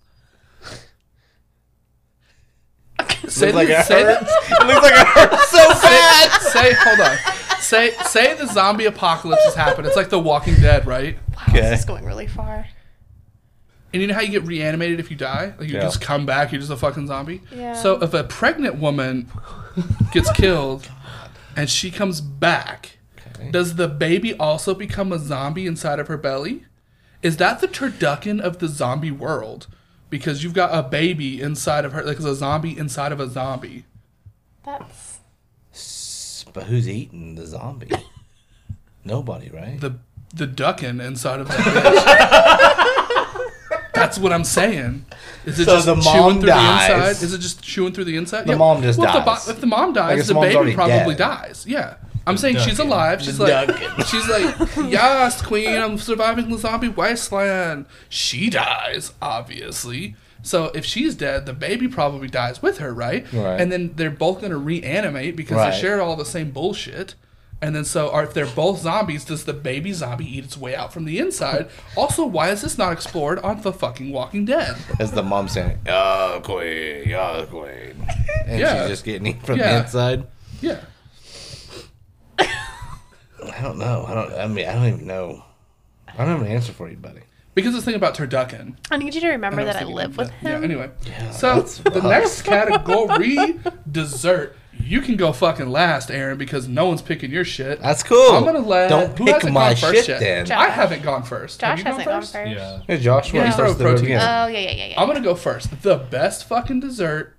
say Looks like the, it say, hurts. the, It looks like it hurts so bad. say hold on. Say say the zombie apocalypse has happened. It's like The Walking Dead, right? Wow, Okay. this is going really far. And you know how you get reanimated if you die? Like you Yeah. just come back, you're just a fucking zombie. Yeah. So if a pregnant woman gets killed and she comes back, Okay. does the baby also become a zombie inside of her belly? Is that the turducken of the zombie world? Because you've got a baby inside of her, like a zombie inside of a zombie. That's S- But who's eating the zombie? Nobody, right? The the ducking inside of that bitch. That's what I'm saying. Is it So just the chewing mom through dies. the inside? Is it just chewing through the inside? The mom just well, If the, dies. bo- if the mom I dies, guess the mom's baby already probably dead. dies. Yeah. I'm saying she's ducking. alive. She's The like, ducking. she's like, yes, queen, I'm surviving the zombie wasteland. She dies, obviously. So if she's dead, the baby probably dies with her, right? Right. And then they're both gonna reanimate because Right. they share all the same bullshit. And then so, or if they're both zombies, does the baby zombie eat its way out from the inside? Also, why is this not explored on the fucking Walking Dead? As the mom saying, "Yeah, queen, yeah, queen," and Yeah. she's just getting eaten from Yeah. the inside. Yeah. I don't know. I don't. I mean, I don't even know. I don't have an answer for you, buddy. Because this thing about turducken. I need you to remember And that I thinking live with that- him. Yeah, anyway. Yeah, So, that's the rough. next category, dessert. You can go fucking last, Aaron, because no one's picking your shit. That's cool. I'm gonna let. Don't who pick hasn't my gone first shit yet? then. Josh. I haven't gone first. Have Josh you gone hasn't gone first? first. Yeah. Hey, Josh, Yeah, what you starts throw the protein. again? Oh, yeah, yeah, yeah, yeah. I'm gonna go first. The best fucking dessert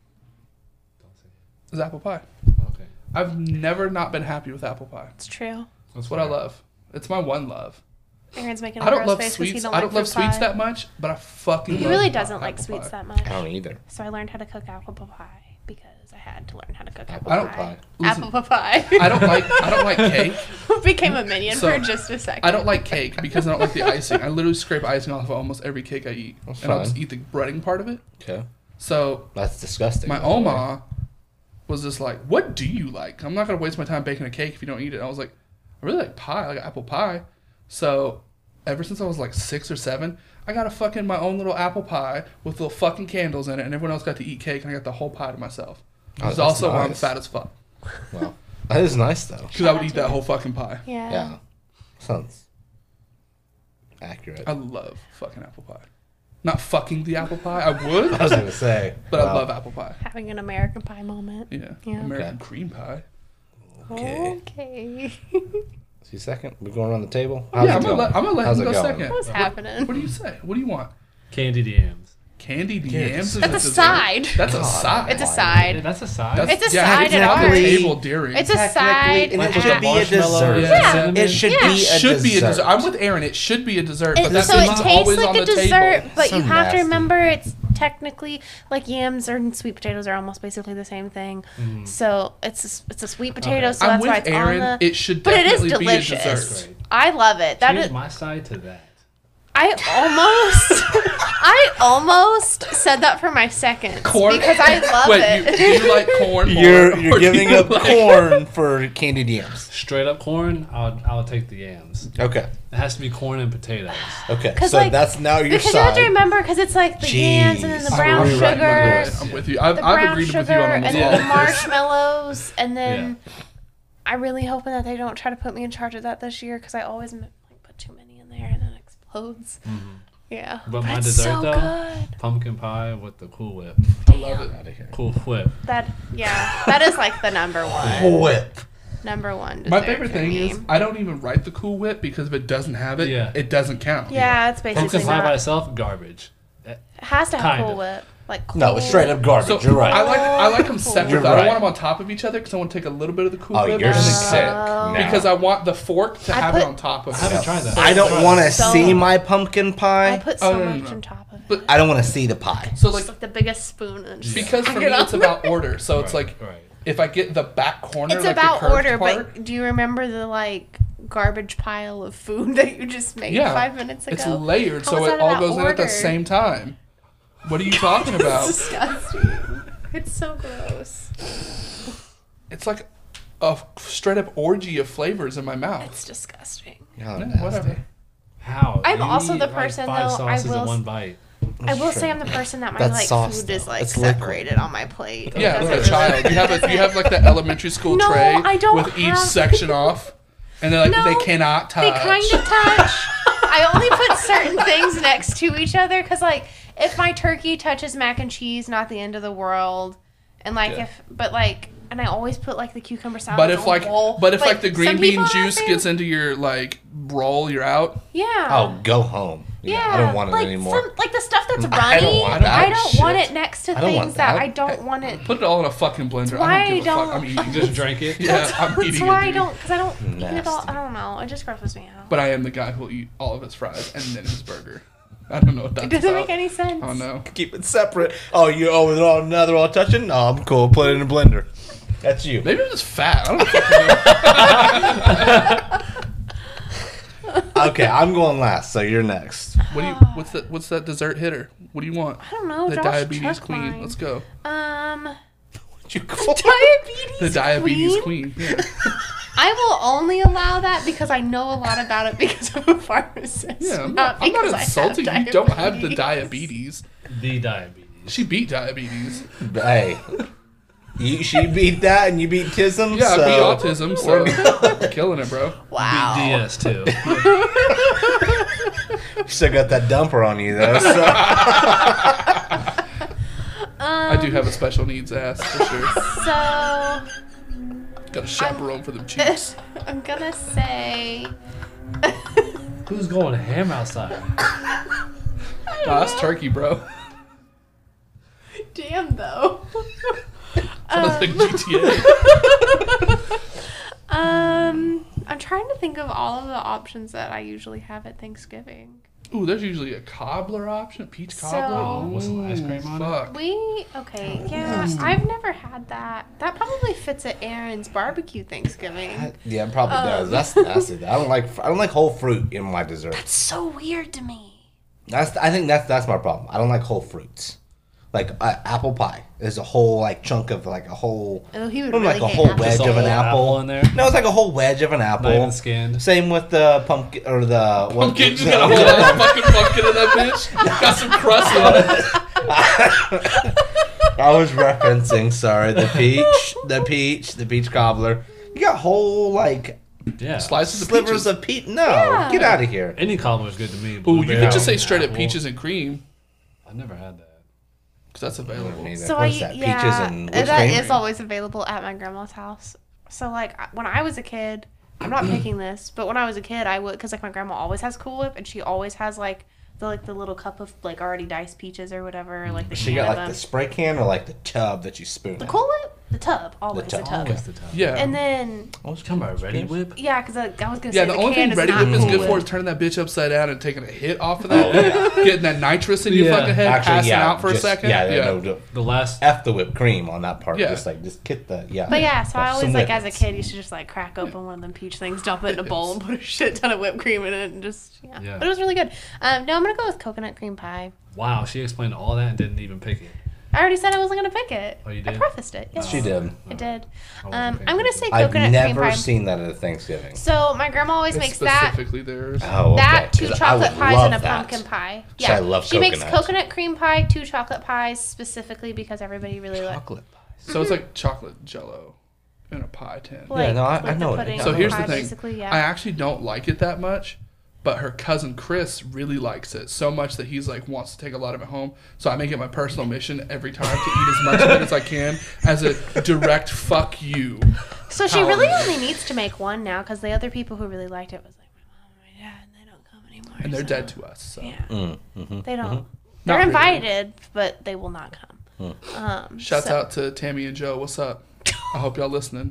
is apple pie. Okay. I've never not been happy with apple pie. It's true. That's what I love. It's my one love. Aaron's making a I don't gross love face 'cause he sweets. don't I like don't love fruit sweets pie. that much, but I fucking. He love really apple doesn't like sweets pie. that much. I don't either. So I learned how to cook apple pie because I had to learn how to cook apple, I don't- pie. listen, apple pie. I don't like. I don't like cake. Became a minion So, for just a second. I don't like cake because I don't like the icing. I literally scrape icing off of almost every cake I eat, That's and I'll fine. just eat the breading part of it. Okay, So that's disgusting. my by the way. oma was just like, "What do you like? I'm not gonna waste my time baking a cake if you don't eat it." I was like, "I really like pie. I like apple pie." So ever since I was like six or seven, I got a fucking my own little apple pie with little fucking candles in it, and everyone else got to eat cake, and I got the whole pie to myself. Oh, Which is that's also why I'm nice. fat as fuck, Well, that is nice though. because I would eat that whole fucking pie. Yeah. Yeah, sounds accurate. I love fucking apple pie. Not fucking the apple pie. I would, I was gonna say, but I well, love apple pie. Having an American pie moment. Yeah, Yeah. American Okay. cream pie. Okay. Okay. See, second, we're going around the table. yeah, How's I'm it gonna going? let, I'm gonna let How's him it go going? second. What's What- happening? What do you say? What do you want? Candied yams. Candied Yeah, yams is That's a dessert? side. That's a God. side. It's a side. Yeah, that's a side. That's- It's a yeah, side it's at on the ours. table during. It's a side. and Like it with should the be a marshmallow dessert. and Yeah. cinnamon. It should Yeah. be a should dessert. be a dessert. I'm with Aaron. It should be a dessert, but It, that so means it it's tastes always like on a the dessert, table. but So you have nasty. to remember it's technically like yams and sweet potatoes are almost basically the same thing. So it's a, it's a sweet potato, so I'm that's with why it's Aaron. on the. It should But it is definitely be a delicious. dessert. Great. I love it. That Change is. my side to that. I almost, I almost said that for my second Corn? because I love Wait, it. you, do you like corn? more, You're or you're do giving you up like- corn for candied yams. Straight up corn, I'll I'll take the yams. Okay, It has to be corn and potatoes. okay. 'Cause, So like, that's now your Because you have side. to remember, because it's like the yams and then the Jeez. brown I'm sugar, right, by the way. I'm with you. I've, the I've brown agreed sugar, with you on and almost then all the of this. marshmallows, and then I'm really hoping that they don't try to put me in charge of that this year because I always m- like put too many in there and then it explodes. Yeah, But my it's dessert, so though? good. Pumpkin pie with the Cool Whip. I love it. Out of here. Cool Whip. That yeah, that is like the number one. Whip. Number one. My dessert favorite for thing me. is I don't even write the Cool Whip because if it doesn't have it, Yeah. it doesn't count. Yeah, it's basically Pumpkin pie by not. itself, garbage. It It has to have Kinda. Cool Whip. Like No, it's straight up garbage. So You're right. I like I like them separate. You're I don't right. want them on top of each other because I want to take a little bit of the Cool Oh, Whip you're and then sick. cut. now. Because I want the fork to I have put- it on top of I it. haven't tried that. I don't want to So- see my pumpkin I pie. put Oh, so no, no, much no. on top of it. But- I don't want to see the pie. So It's like like the biggest spoon and just because for stick me it on it's about order. So it's Right, like right. if I get the back corner, It's like about the curved order, part, but do you remember the like garbage pile of food that you just made yeah, five minutes ago? it's layered, How so is it that all about goes in at the order? same time. What are you talking It's about? disgusting. It's so gross. It's like a straight up orgy of flavors in my mouth. It's disgusting. Oh, Yeah, nasty. whatever. How? I'm You also eat, the like, person, five though, I sauces in will one s- bite. I will true. say I'm the person that my That's like sauce, food is though. like It's liquid. separated on my plate. It Yeah, doesn't like a really- child. You have a, you have like the elementary school No, tray I don't with each have- section off, and they're like No, they cannot touch. They kind of touch. I only put certain things next to each other because, like, if my turkey touches mac and cheese, not the end of the world. And like, Yeah. if but like, and I always put like the cucumber salad. But in if a like, bowl. but if like, the some green bean people have juice to- gets into your like roll, you're out. yeah. Oh, go home. Yeah, Yeah, I don't want it like anymore. Some, like the stuff that's runny, I don't want that I don't shit. want it next to I don't want things that. that. I don't want it. Put it all in a fucking blender. why I don't give a I fuck. don't- I'm eating Just it. drink it. Yeah, I'm That's eating why it. I dude. don't, because I don't eat it all. Nasty. I don't know. It just grosses me out. But I am the guy who'll eat all of his fries and then his burger. I don't know what that's It doesn't about. make any sense. Oh no. Keep it separate. Oh, you oh, with all another all touching? No, I'm cool. Put it in a blender. That's you. Maybe I'm just fat. I don't fucking know. Okay, I'm going last, so you're next. What do you? What's that? What's that dessert hitter? What do you want? I don't know. The Josh diabetes took queen. mine. Let's go. Um, You call diabetes. The diabetes queen? queen. Yeah. I will only allow that because I know a lot about it because I'm a pharmacist. Yeah, I'm not, I'm because not I have insulting you. You don't have the diabetes. diabetes. The diabetes. She beat diabetes. Hey, you, she beat that and you beat tism. Yeah, so. I beat autism, so we're killing it, bro. Wow. Beat D S too. Still got that dumper on you though. So. I do have a special needs ass for sure. So Got a chaperone for them cheeks. I'm gonna say Who's going ham outside? Nah, that's turkey, bro. damn though. Sounds like G T A. Um, I'm trying to think of all of the options that I usually have at Thanksgiving. Ooh, there's usually a cobbler option, a peach So- cobbler. Oh, with some ice cream on it? Fuck. We okay, yeah. I've never had that. That probably fits at Aaron's barbecue Thanksgiving. Yeah, it probably Um. does. That's that's it. I don't like I don't like whole fruit in my dessert. It's so weird to me. That's I think that's that's my problem. I don't like whole fruits. Like uh, apple pie is a whole like chunk of like a whole Oh, he would not really like a hate whole apples. wedge Just a of an whole apple. apple in there? No, it's like a whole wedge of an apple. Not even scanned. Same with the pumpkin or the what- Pumpkin, you got a whole ass fucking pumpkin in that bitch. Got some crust on it. I was referencing, sorry, the peach, the peach, the peach cobbler. You got whole like Yeah. Slices of slivers peaches. of peach. No, Yeah. get out of here. Any cobbler's good to me. Ooh, you Blueberry, could just say straight up apple. peaches and cream, I've never had that. because that's available. Neither. So What I is that? yeah, Peaches and whipped that cream? is always available at my grandma's house. So like I- when I was a kid, I'm not picking this, but when I was a kid, I would because like my grandma always has Cool Whip, and she always has like the like the little cup of like already diced peaches or whatever, like the She can got of like them. the spray can or like the tub that you spoon. The out? Cool Whip, the tub, always the tub. tub. Always the time. Yeah. And then Oh, it's Talking about Ready Whip? yeah, because I, I was gonna Yeah, say the the only can thing is Ready not Whip is Cool good Whip. for is turning that bitch upside down and taking a hit off of that, getting that nitrous in your Yeah. fucking head, Actually, passing yeah, out for just- a second. Yeah, yeah. no, no, The last. F the whipped cream on that part. Yeah. Just like just get the yeah. But yeah, so I Some always like as a whippets. kid used to just like crack open one of them peach things, dump it in a bowl, and put a shit ton of whipped cream in it, and just yeah. Yeah. But it was really good. Um, no, I'm gonna go with coconut cream pie. Wow, she explained all that and didn't even pick it. I already said I wasn't gonna pick it. Oh, you I did? prefaced it. Yes. She did. I did. I wasn't Um, paying I'm gonna attention. say I've coconut cream never pie. seen that at a Thanksgiving. So my grandma always It's makes that. specifically theirs. Oh, okay. That, two 'Cause I chocolate would pies, love and a that. pumpkin pie. Which Yeah, I love she makes coconut. coconut cream pie, two chocolate pies, specifically because everybody really likes. Chocolate pies. So it's like chocolate jello in a pie tin. Like, no, I- like I know the it. pudding So here's the pie, thing. Basically, yeah. I actually don't like it that much, but her cousin Chris really likes it so much that he's like wants to take a lot of it home. So I make it my personal mission every time to eat as much of it as I can as a direct fuck you. So she How really are you? only needs to make one now because the other people who really liked it was like my mom and my dad, and they don't come anymore. And they're so- dead to us. So Yeah, Mm, mhm. they don't. Not They're really. invited, but they will not come. Um, Shouts so- out to Tammy and Joe. What's up? I hope y'all listening.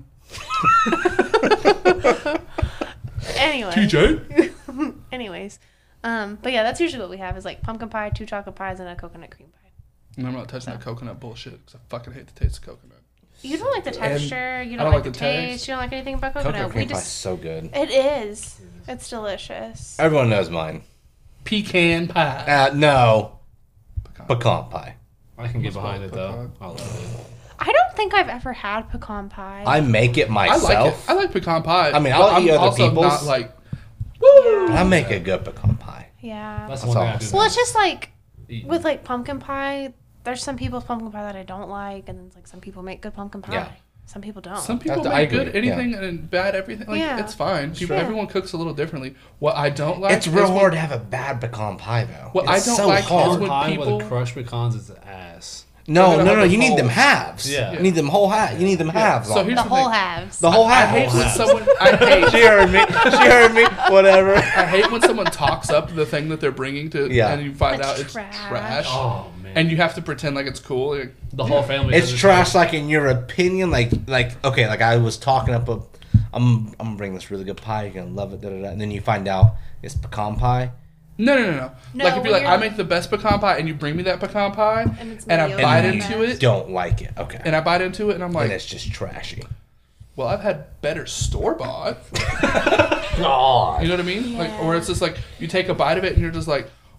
Anyway. T J? Anyways, um, but yeah, that's usually what we have is like pumpkin pie, two chocolate pies, and a coconut cream pie. And I'm not touching that coconut bullshit because I fucking hate the taste of coconut. You don't like the texture. You I don't, don't like, like the, the taste. taste. You don't like anything about coconut. Coconut we cream pie is just. so good. It is. It's delicious. Everyone knows mine. Pecan pie. Uh, no, Pecan. pecan pie. I can get Almost behind called it though. pecan. I love it. I don't think I've ever had pecan pie. I make it I myself. like it. I like pecan pie. I mean, but I'll I'm eat other also people's. not like, Woo! I make a good pecan pie. Yeah. That's That's one thing I all. do. Well, it's just like Eating. with like pumpkin pie. There's some people's pumpkin pie that I don't like, and then it's like some people make good pumpkin pie. Yeah. Some people don't. some people That's- I make good agree, anything and bad everything. Like, Yeah. it's fine. People, Sure. Everyone cooks a little differently. What I don't like It's real is when- hard to have a bad pecan pie, though. What I it's don't so like is hard. when pie people- with crushed pecans is ass. No, They're no, gonna no. have You the need them whole- halves. Yeah. You need them whole halves. You need them halves. So on here's the them. the whole thing. halves. the whole I half. hate when half. someone. I hate. She heard me. She heard me. Whatever. I hate when someone talks up the thing that they're bringing to, Yeah. and you find It's out it's trash. trash, Oh man. and you have to pretend like it's cool. Like, the whole family. It's does it. trash, like in your opinion. Like, like okay, like I was talking up a. I'm, I'm gonna bring this really good pie. You're gonna love it. Da, da, da. And then you find out it's pecan pie. no, no, no, no. No, like if when you're like, you're- I make the best pecan pie, and you bring me that pecan pie, And and, it's I mediocre bite at into best. it, Don't like it. Okay. and I bite into it, and I'm And like, it's just trashy. well, I've had better store bought. God. You know what I mean? Like, or it's just like you take a bite of it, and you're just like,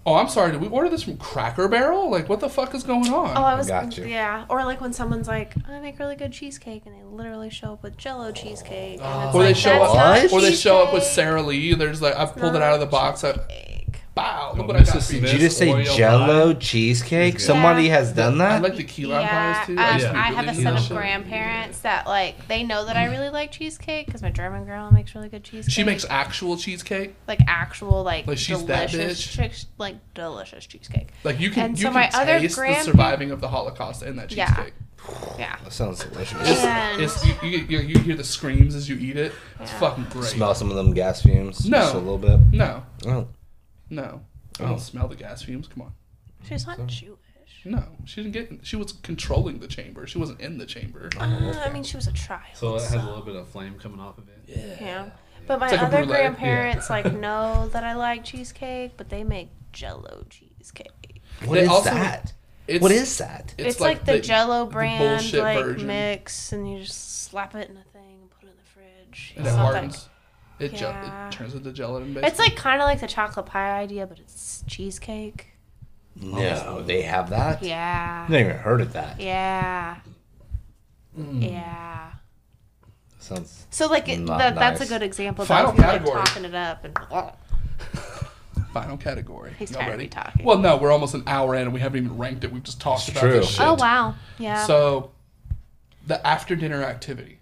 Oh, I'm sorry. Did we order this from Cracker Barrel? Like, what the fuck is going on? Oh, I was got you. yeah. Or like when someone's like, I make really good cheesecake, and they literally show up with Jello cheesecake, and it's or like, they show that's up, not or they show up with cheesecake. Sara Lee. There's like, I've pulled it out of the box. I, Cheesecake. bow. Look Oh, what I got Missus for you. Smith. Did you just say Oreo Jello pie. cheesecake? Yeah. Somebody has done I that? like the key lime Yeah, pies too. um, used I to be have really a into set that of shit. grandparents that like they know that I really like cheesecake because my German grandma makes really good cheesecake. She makes actual cheesecake. like actual like, Like, she's that delicious, bitch? chicks- like delicious cheesecake. Like you can, And you so can my other taste the grandpa- surviving of the Holocaust in that Yeah. cheesecake. Yeah. That sounds delicious. It's, And- it's you, you, you, you hear the screams as you eat it. It's Yeah. fucking great. Smell some of them gas fumes. No. Just a little bit. No, Oh. no, I Oh. don't smell the gas fumes. Come on. She's not Jewish. No, she didn't get. She was controlling the chamber. She wasn't in the chamber. Uh, I mean, she was a child. So it has a little bit of flame coming off of it. Yeah. But my It's like a other brulee, grandparents like know that I like cheesecake, but they make Jello cheesecake. What They is also- that? It's, What is that? It's, like, the, Jello the brand bullshit like version. mix, and you just slap it in a thing and put it in the fridge. And It's it not that- hardens. It, gel- Yeah. it turns into gelatin. Basically. It's like kind of like the chocolate pie idea, but it's cheesecake. No, they have that? Yeah. I've never even heard of that. Yeah. Mm. Yeah. Sounds So like it, Not that, that's a nice. good example. Of Final that, if you're, like category. talking it up and oh, final category. He's Y'all tired of ready? me talking. Well, no, we're almost an hour in and we haven't even ranked it. We've just talked It's about true. this shit. oh wow, yeah. So, the after dinner activity.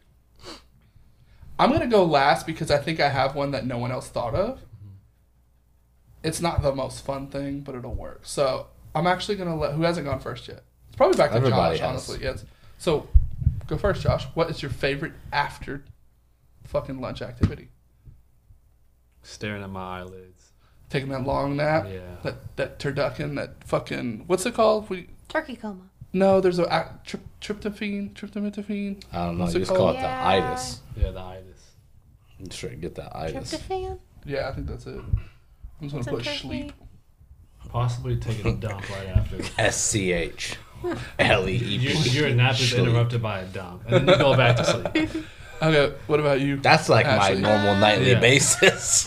I'm gonna go last because I think I have one that no one else thought of. It's not the most fun thing, but it'll work. So I'm actually gonna let. Who hasn't gone first yet? It's probably back to Everybody Josh. has. Honestly, yes. So, go first, Josh. What is your favorite after fucking lunch activity? Staring at my eyelids. Taking that long nap. Yeah. That that turducken. That fucking. What's it called? We, Turkey coma. no, there's a a- tri- tryptophan. Tryptophan. I don't know. What's You it just call it called? the Yeah. itis. Yeah, the itis. I'm sure you get that itis. Tryptophan. Yeah, I think that's it. I'm just What's gonna in put turkey? sleep. Possibly taking a dump right after. S C H L E E Your, P. your nap is interrupted by a dump, and then you go back to sleep. Okay, what about you? That's like Ashley? my normal nightly Yeah. basis.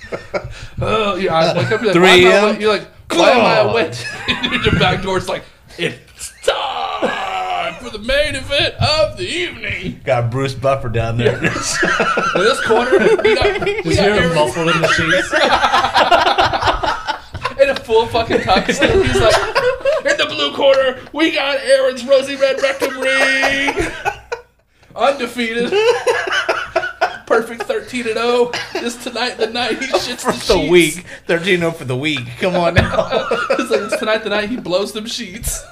Oh, yeah, I wake up, you're like, three why am I a.m.? awake? You're like, why am I God. awake? Your back door's like, it's time for the main event of the evening. Got Bruce Buffer down there. In this corner, we got, we Is got your Aaron muffled in the sheets? in a full fucking tux. And he's like, in the blue corner, we got Aaron's rosy red rectum ring. Undefeated. Perfect thirteen and oh. This tonight the night he shits For the, the sheets. week. thirteen oh for the week. Come on now. It's like, it's tonight the night he blows them sheets.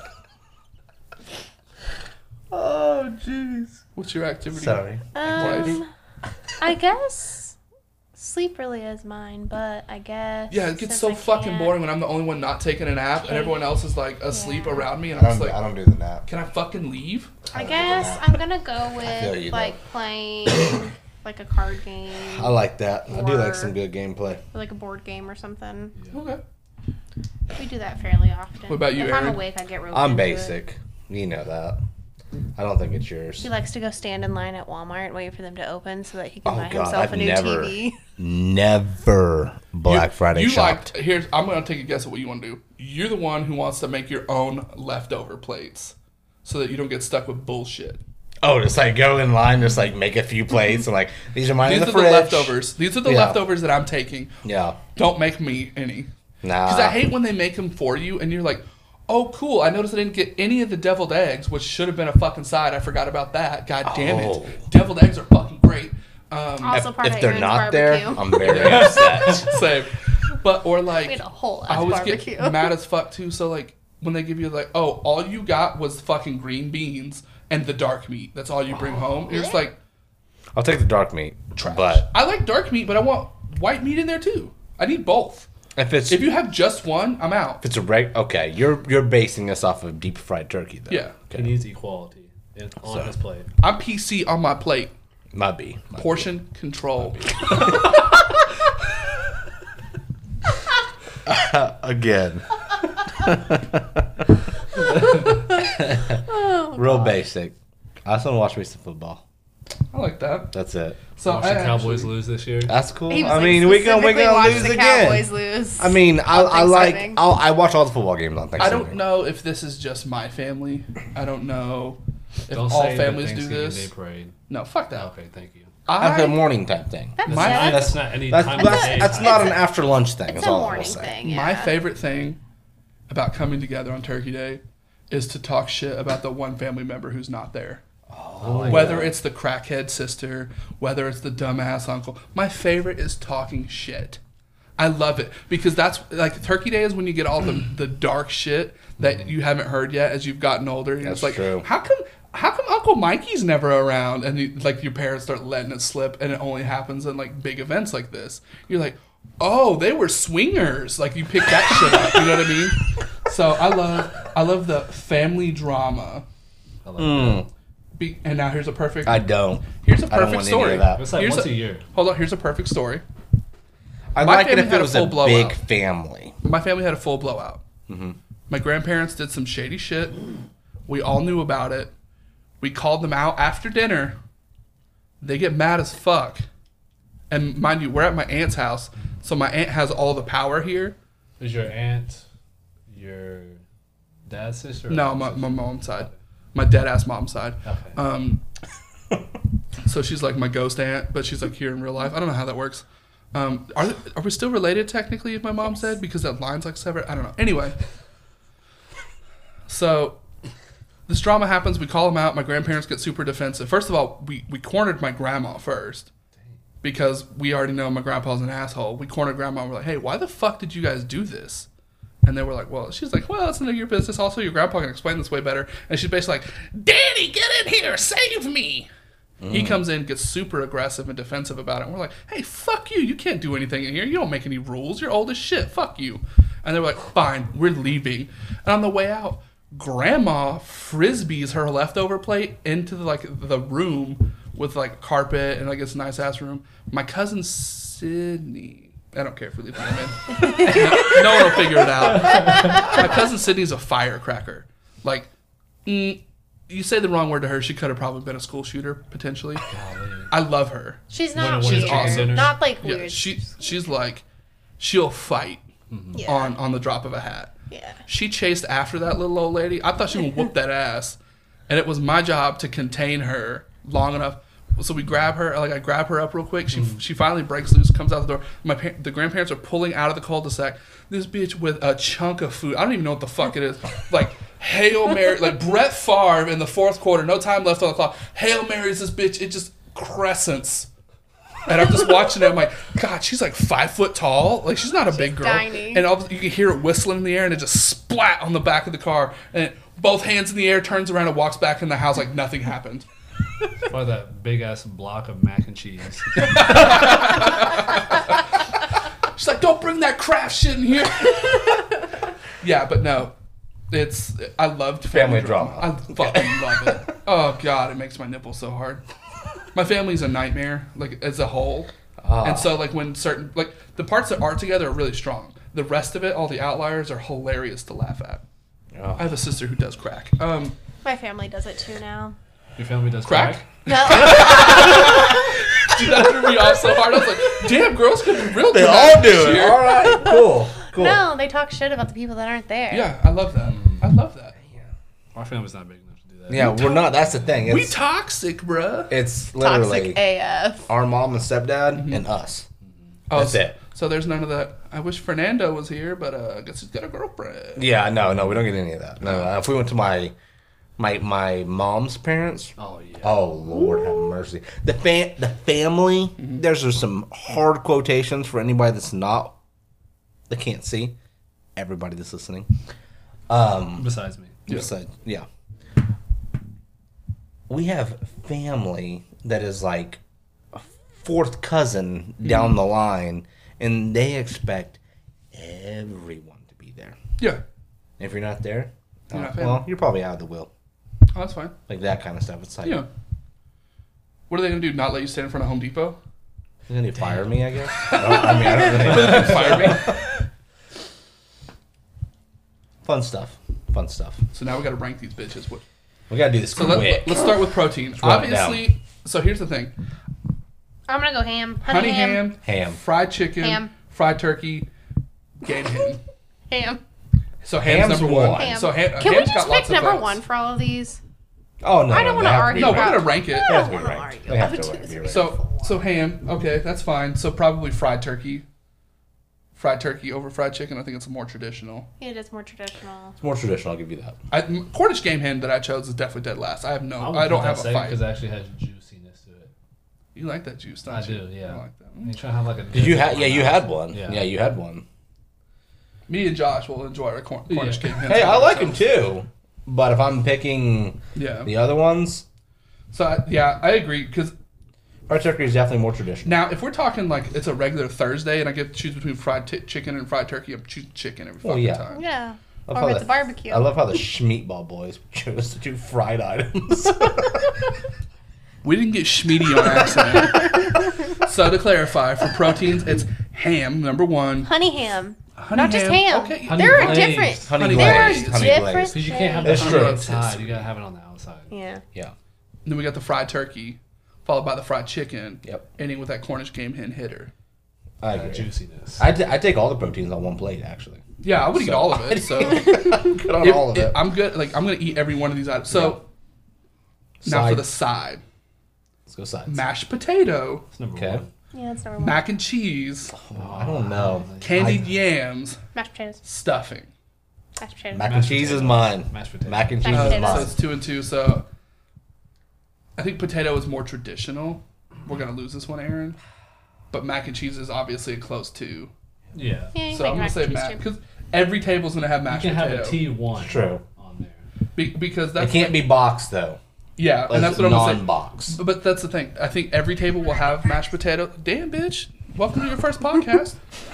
Oh, jeez. What's your activity? Sorry. Um, I guess sleep really is mine, but I guess Yeah, it gets since so I fucking can't- boring when I'm the only one not taking a nap and Okay. everyone else is like asleep Yeah. around me and I I'm just don't, like, I don't do the nap. can I fucking leave? I guess I'm gonna go feel with you, like though. playing like a card game I like that. I do like Or- some good gameplay. or like a board game or something. Okay. We do that fairly often. What about you, If Aaron? I'm awake, I get real I'm into it. basic. You know that. I don't think it's yours. He likes to go stand in line at Walmart and wait for them to open so that he can Oh, buy God, himself I've a new never- T V. Never Black You- Friday you shopped. Like, here's, I'm going to take a guess at what you want to do. You're the one who wants to make your own leftover plates so that you don't get stuck with bullshit. Oh, just like go in line, just like make a few plates, and like these are mine These in are the the fridge. leftovers. These are the Yeah. leftovers that I'm taking. Yeah, Don't make me any. nah. Because I hate when they make them for you and you're like, oh, cool. I noticed I didn't get any of the deviled eggs, which should have been a fucking side. I forgot about that. God damn Oh. it. Deviled eggs are fucking great. Um, Also part if of they're Aaron's not barbecue. there, I'm very upset. same. But, or We like, had a whole I ass always barbecue. get mad as fuck too. So, like, when they give you, like, oh, all you got was fucking green beans and the dark meat. That's all you bring home. You're just like, I'll take the dark meat, trash. but I like dark meat, but I want white meat in there too. I need both. if it's If you have just one, I'm out. if it's a reg, okay, you're you're basing this off of deep fried turkey though. Yeah. He needs equality in, on his plate. I'm P C on my plate. might be. Might Portion control. be. Again. Real basic. I just want to watch me some football. I like that. That's it. So Watch I the Cowboys actually- lose this year. That's cool. He was I like, mean, we gonna we specifically gonna watch lose the again. Cowboys lose. I mean, I, on I like Thanksgiving. I'll, I watch all the football games on I Thanksgiving. don't know if this is just my family. I don't know if Don't all say the families do Thanksgiving this. Day parade. No, fuck that. Okay, thank you. After I, morning type thing. That's, My- that's, That's not any That's time that's, of day. that's not an after lunch thing. it's Is a all I will morning say. thing. Yeah. my favorite thing about coming together on Turkey Day is to talk shit about the one family member who's not there. Oh, Whether it's the crackhead sister, whether it's the dumbass uncle. My favorite is talking shit. I love it because that's like Turkey Day is when you get all the, the dark shit that you haven't heard yet as you've gotten older. And That's it's like, true. how come how come Uncle Mikey's never around? And you, like your parents start letting it slip, and it only happens in like big events like this. You're like, oh, they were swingers. Like you pick that shit up. You know what I mean? So I love I love the family drama. I like Mm, Be, and now here's a perfect. I don't. Here's a I don't perfect want any story. of that. It's like Here's once a- a year. Hold on, here's a perfect story. I My like it family if had it a was full a blowout. big family. My family had a full blowout. Mm-hmm. My grandparents did some shady shit. We all knew about it. We called them out after dinner. They get mad as fuck. And mind you, we're at my aunt's house, so my aunt has all the power here. Is your aunt your dad's sister? or No, mom's my, sister? my mom's side. My dead-ass mom's side. Okay. Um, so she's like my ghost aunt, but she's like here in real life. I don't know how that works. Um, are are we still related technically? If my mom said because that line's like severed. I don't know. Anyway, so this drama happens. We call them out. My grandparents get super defensive. First of all, we we cornered my grandma first because we already know my grandpa's an asshole. We cornered grandma. And we're like, hey, why the fuck did you guys do this? And they were like, well, she's like, well, it's none of your business. Also, your grandpa can explain this way better. And she's basically like, Daddy, get in here, save me. He comes in, gets super aggressive and defensive about it. And we're like, hey, fuck you. You can't do anything in here. You don't make any rules. You're old as shit. Fuck you. And they were like, fine, we're leaving. And on the way out, Grandma frisbees her leftover plate into the, like the room with like carpet and like it's a nice ass room. My cousin Sydney, I don't care if we leave him in. no, no one will figure it out. My cousin Sydney's a firecracker. Like, mm, you say the wrong word to her, she could have probably been a school shooter potentially. Golly. I love her. She's When- not when it's weird. chicken dinner. Not like Yeah, weird. she she's like, she'll fight yeah. on on the drop of a hat. yeah. She chased after that little old lady. I thought she would whoop that ass, and it was my job to contain her long enough. So we grab her, like I grab her up real quick. She she finally breaks loose, comes out the door. My par- the grandparents are pulling out of the cul-de-sac. This bitch with a chunk of food. I don't even know what the fuck it is. Like Hail Mary, like Brett Favre in the fourth quarter. No time left on the clock. Hail Mary's this bitch. It just crescents. And I'm just watching it. I'm like, God, she's like five foot tall. Like she's not a big girl. tiny. And all of a sudden you can hear it whistling in the air, and it just splat on the back of the car. And it, both hands in the air, turns around and walks back in the house like nothing happened. Or that big ass block of mac and cheese. She's like, don't bring that Kraft shit in here. Yeah, but no, it's I loved family, Family drama. I fucking love it. Oh God, it makes my nipples so hard. My family's a nightmare, like as a whole. And so, like when certain like the parts that are together are really strong. The rest of it, all the outliers, are hilarious to laugh at. Oh. I have a sister who does crack. Um, My family does it too now. Your family does crack? crack? No. Dude, that threw me off so hard. I was like, damn, girls can be real. They dramatic all do it. here. All right, cool, cool. No, they talk shit about the people that aren't there. Yeah, I love that. I love that. Our family's not big enough to do that. Yeah, we're not. That's the thing. We It's, toxic, bruh. it's literally Toxic A F. our mom and stepdad and us. Oh, That's so, it. So there's none of that. I wish Fernando was here, but uh, I guess he's got a girlfriend. Yeah, no, no, we don't get any of that. No, no. If we went to my my my mom's parents, Oh yeah. oh Lord have mercy. The fam the family. There's just some hard quotations for anybody that's not that can't see. Everybody that's listening. Um, Besides me. Yeah. So, yeah. We have family that is like a fourth cousin down the line, and they expect everyone to be there. Yeah. If you're not there, You're uh, not family. well, you're probably out of the will. Oh, that's fine. Like that kind of stuff. It's like, Yeah. What are they gonna do? Not let you stand in front of Home Depot? you're going to fire me, I guess? I, don't, I mean, I don't really Fire me. Fun stuff. Fun stuff. So now we got to rank these bitches. What? We got to do this So quick. let, let's start with protein. run it Obviously, So here's the thing: I'm gonna go ham. honey ham, Ham. fried chicken, Ham. fried turkey, game ham. Ham. So ham's, Ham's number one. one. Ham. So ham, Can we ham's just got lots pick of number votes. one for all of these? Oh no! I don't no, wanna they have to argue be No, we're about- gonna rank it. They have to be I don't wanna ranked. argue They have about to it. be ranked. So so ham. Okay, that's fine. So probably fried turkey. Fried turkey over fried chicken. I think it's more traditional. It is more traditional. It's more traditional. I'll give you that. I, m- Cornish game hen that I chose is definitely dead last. I have no. I, don't have a fight. because it actually has juiciness to it. You like that juice, don't I you? do, yeah. I like that. You try to have like a. Did you have? Yeah, you had one. Yeah. Yeah, you had one. Me and Josh will enjoy our Cor- Cornish Yeah. game hen. Hey, I like them too. But if I'm picking Yeah. the other ones, So I, yeah, I agree because fried turkey is definitely more traditional. now if we're talking like it's a regular Thursday and I get to choose between fried t- chicken and fried turkey, I'm choosing chicken every Well, fucking yeah. time. Yeah. I love Or how if it's the- a barbecue. I love how the Schmeatball boys chose to do fried items. We didn't get Schmeedy on accident. So to clarify, for proteins, it's ham number one. Honey ham. Honey Not just ham. Okay. Honey There are glazed. different. honey Honey There are glazed. glazed. Honey different. glazed. Because you can't have That's the true. honey inside. You gotta have it on the outside. Yeah. Yeah. Then we got the fried turkey, followed by the fried chicken. Yep. Ending with that Cornish game hen hitter. I That agree. juiciness. I, t- I take all the proteins on one plate, actually. Yeah, I would eat So- all of it. So I'm good on If- all of if- it. I'm good. Like I'm gonna eat every one of these items. So now for Side. the side, Let's go sides. mashed potato, That's number Okay. one. Yeah, that's number one. mac and cheese, Oh, I don't know. candied yams, Mashed potatoes. stuffing. Mashed potatoes. Mac and Mashed cheese is potatoes. mine. Mashed potatoes. Mac and cheese Mashed is potatoes. So mine. it's two and two. So I think potato is more traditional. We're gonna lose this one, Aaron. But mac and cheese is obviously a close two. Yeah. Yeah, you So make I'm gonna mac say and cheese mac too. because every table's gonna have You mashed can have potato. a T one. True. On there. Be- because It that's can't be boxed, though. yeah, and that's It's what I'm gonna say. non-boxed. But that's the thing. I think every table will have mashed potato. Damn, bitch. Welcome to your first podcast.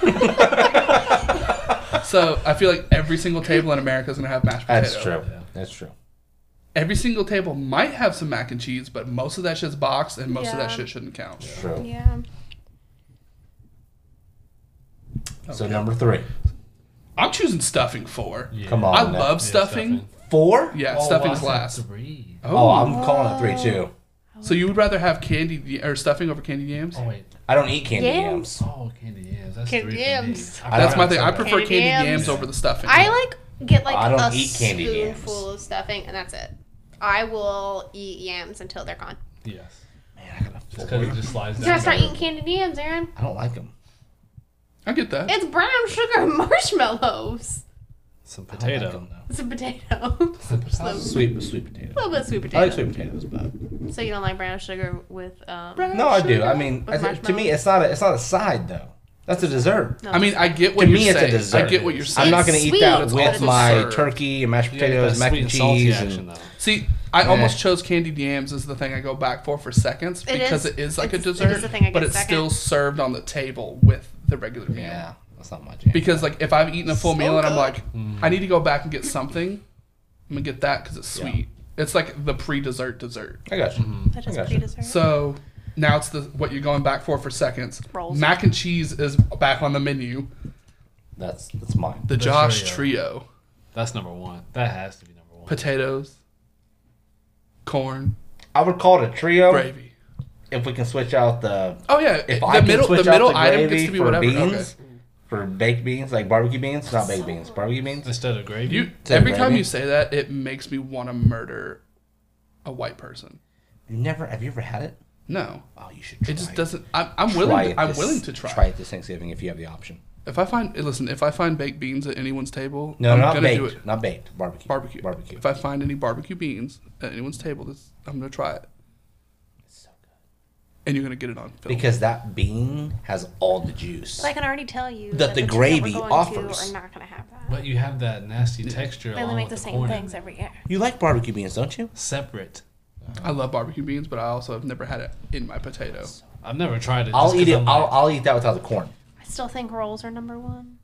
So I feel like every single table in America is going to have mashed potato. That's true. Yeah. That's true. Every single table might have some mac and cheese, but most of that shit's boxed and most of that Yeah. shit shouldn't count. True. Yeah. So Okay. number three. I'm choosing stuffing four. Yeah. Come on. I now. love Yeah, stuffing. Four? Yeah, Oh, stuffing's I said last. Three. Oh, I'm calling it three too. So you would rather have candied or stuffing over candied yams? Oh wait. I don't eat candy Yams? yams. Oh, candy yams. That's Candy three yams. for me. That's my forgot thing. I about prefer Candied candied yams. yams over the stuffing. I like get like I don't a eat candied yams. spoonful of stuffing and that's it. I will eat yams until they're gone. that. Yes. Man, I gotta Just because it just slides You down. gotta start eating candied yams, Aaron. I don't like them. I get that. It's brown sugar and marshmallows. Some I don't like potato. 'em, though. It's a potato. Just a little, Sweet, sweet potato. little bit of sweet I potato. like sweet potatoes, but So you don't like brown sugar with um no, I do. I mean, With I, to me, marshmallows? it's not. A, it's not a side though. That's a dessert. no, I mean, I get what To you're me, it's a saying. dessert. I get what you're saying. I'm not gonna It's eat sweet, that but with it's my dessert. turkey and mashed You gotta get potatoes, that mac sweet and and salty cheese, action, and though. See, I Eh. almost chose candied yams as the thing I go back for for seconds It because is. it is like It's- a it is dessert, the thing I but get it's second. still served on the table with the regular meal. yeah, that's not my jam. Because like if I've eaten a full So meal and I'm good. like, I need to go back and get something, I'm gonna get that because it's Yeah. sweet. It's like the pre-dessert dessert. I got you. that I is gotcha. pretty dessert. So now it's the what you're going back for for seconds. Rolls. Mac and cheese is back on the menu. That's that's mine. The The Josh trio. trio. That's number one. That has to be number one. Potatoes, corn, I would call it a trio gravy. if we can switch out the Oh yeah, if the I can middle switch the middle out the item gravy gets to be for whatever. beans Okay. for baked beans, like barbecue beans, not baked beans, barbecue beans. Instead of gravy. You Say every time gravy. you say that, it makes me want to murder a white person. You never have you ever had it? No, Oh, you should. Try it just doesn't. I'm, I'm Try willing. it To, I'm this- willing to try. Try it this Thanksgiving if you have the option. If I find listen, if I find baked beans at anyone's table, No, I'm not gonna baked. do it. Not baked. Barbecue. Barbecue. Barbecue. If I find any barbecue beans at anyone's table, this, I'm gonna try it, It's so good. and you're gonna get it on film. Because that bean has all the juice. But I can already tell you That the two gravy we're going offers. to are not going to have that. But you have that nasty texture. They only along make with the same corn in things it. every year. You like barbecue beans, don't you? Separate. I love barbecue beans, but I also have never had it in my potato. I've never tried it. I'll just eat 'cause it. I'm I'll, like- I'll eat that without the corn. I still think rolls are number one.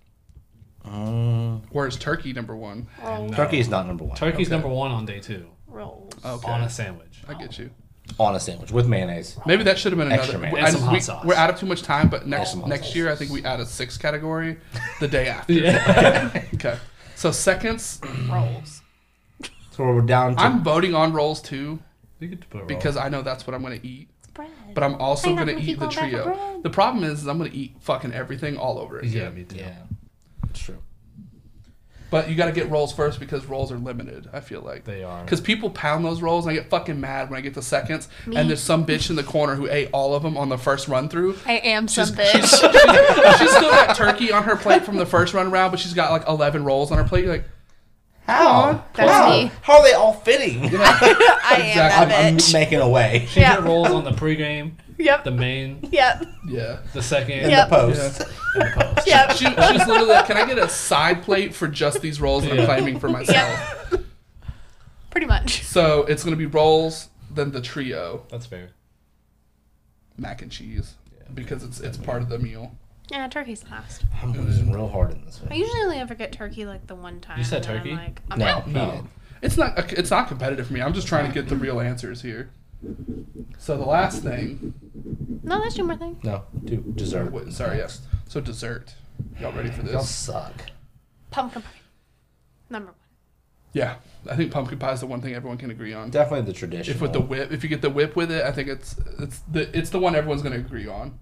Mm, Whereas turkey number one. Rolls. No. turkey is not number one. Turkey's Okay. number one on day two. Rolls. Okay, On a sandwich. I get you. On a sandwich with mayonnaise. Maybe that should have been Extra another. mayonnaise. I- And some hot we, sauce. We're out of too much time, but And next some hot next sauce. year I think we add a sixth category the day after. Yeah. Okay. So seconds, Rolls. So we're down to I'm voting on rolls too You get to put a roll. because I know that's what I'm going to eat. bread. but I'm also I'm not gonna gonna keep eat the going back for trio. bread. The problem is, is I'm gonna eat fucking everything all over again. Yeah, me too. Yeah, it's true. But you got to get rolls first because rolls are limited. I feel like They are. because people pound those rolls. And I get fucking mad when I get the seconds, Me. and there's some bitch in the corner who ate all of them on the first run through. I am some She's, bitch. she's, she's still got turkey on her plate from the first run around, but she's got like eleven rolls on her plate. You're like, How? That's How? me. How are they all fitting? I am Exactly. that I'm, I'm bitch. making a way. She Yeah. get rolls on the pregame, Yep. the main, Yep. yeah, the second, In Yep. the post. yeah. and the post. Yep. She, she's literally like, can I get a side plate for just these rolls that I'm Yeah. claiming for myself? Pretty much. So it's gonna be rolls, then the trio, That's fair. mac and cheese, because it's it's part of the meal. Yeah, turkey's last. I'm losing real hard in this I one. usually only ever get turkey like the one time. You said and then I'm turkey? Like, I'm No, out. he No, did. it's not it's not competitive for me. I'm just trying to get the real answers here. So the last thing, No, that's two more things. No, do dessert. wait, sorry, yes. So dessert. Y'all ready for Y'all this? suck. Pumpkin pie. Number one. Yeah, I think pumpkin pie is the one thing everyone can agree on. Definitely the traditional. If with the whip, if you get the whip with it, I think it's it's the it's the one everyone's gonna agree on.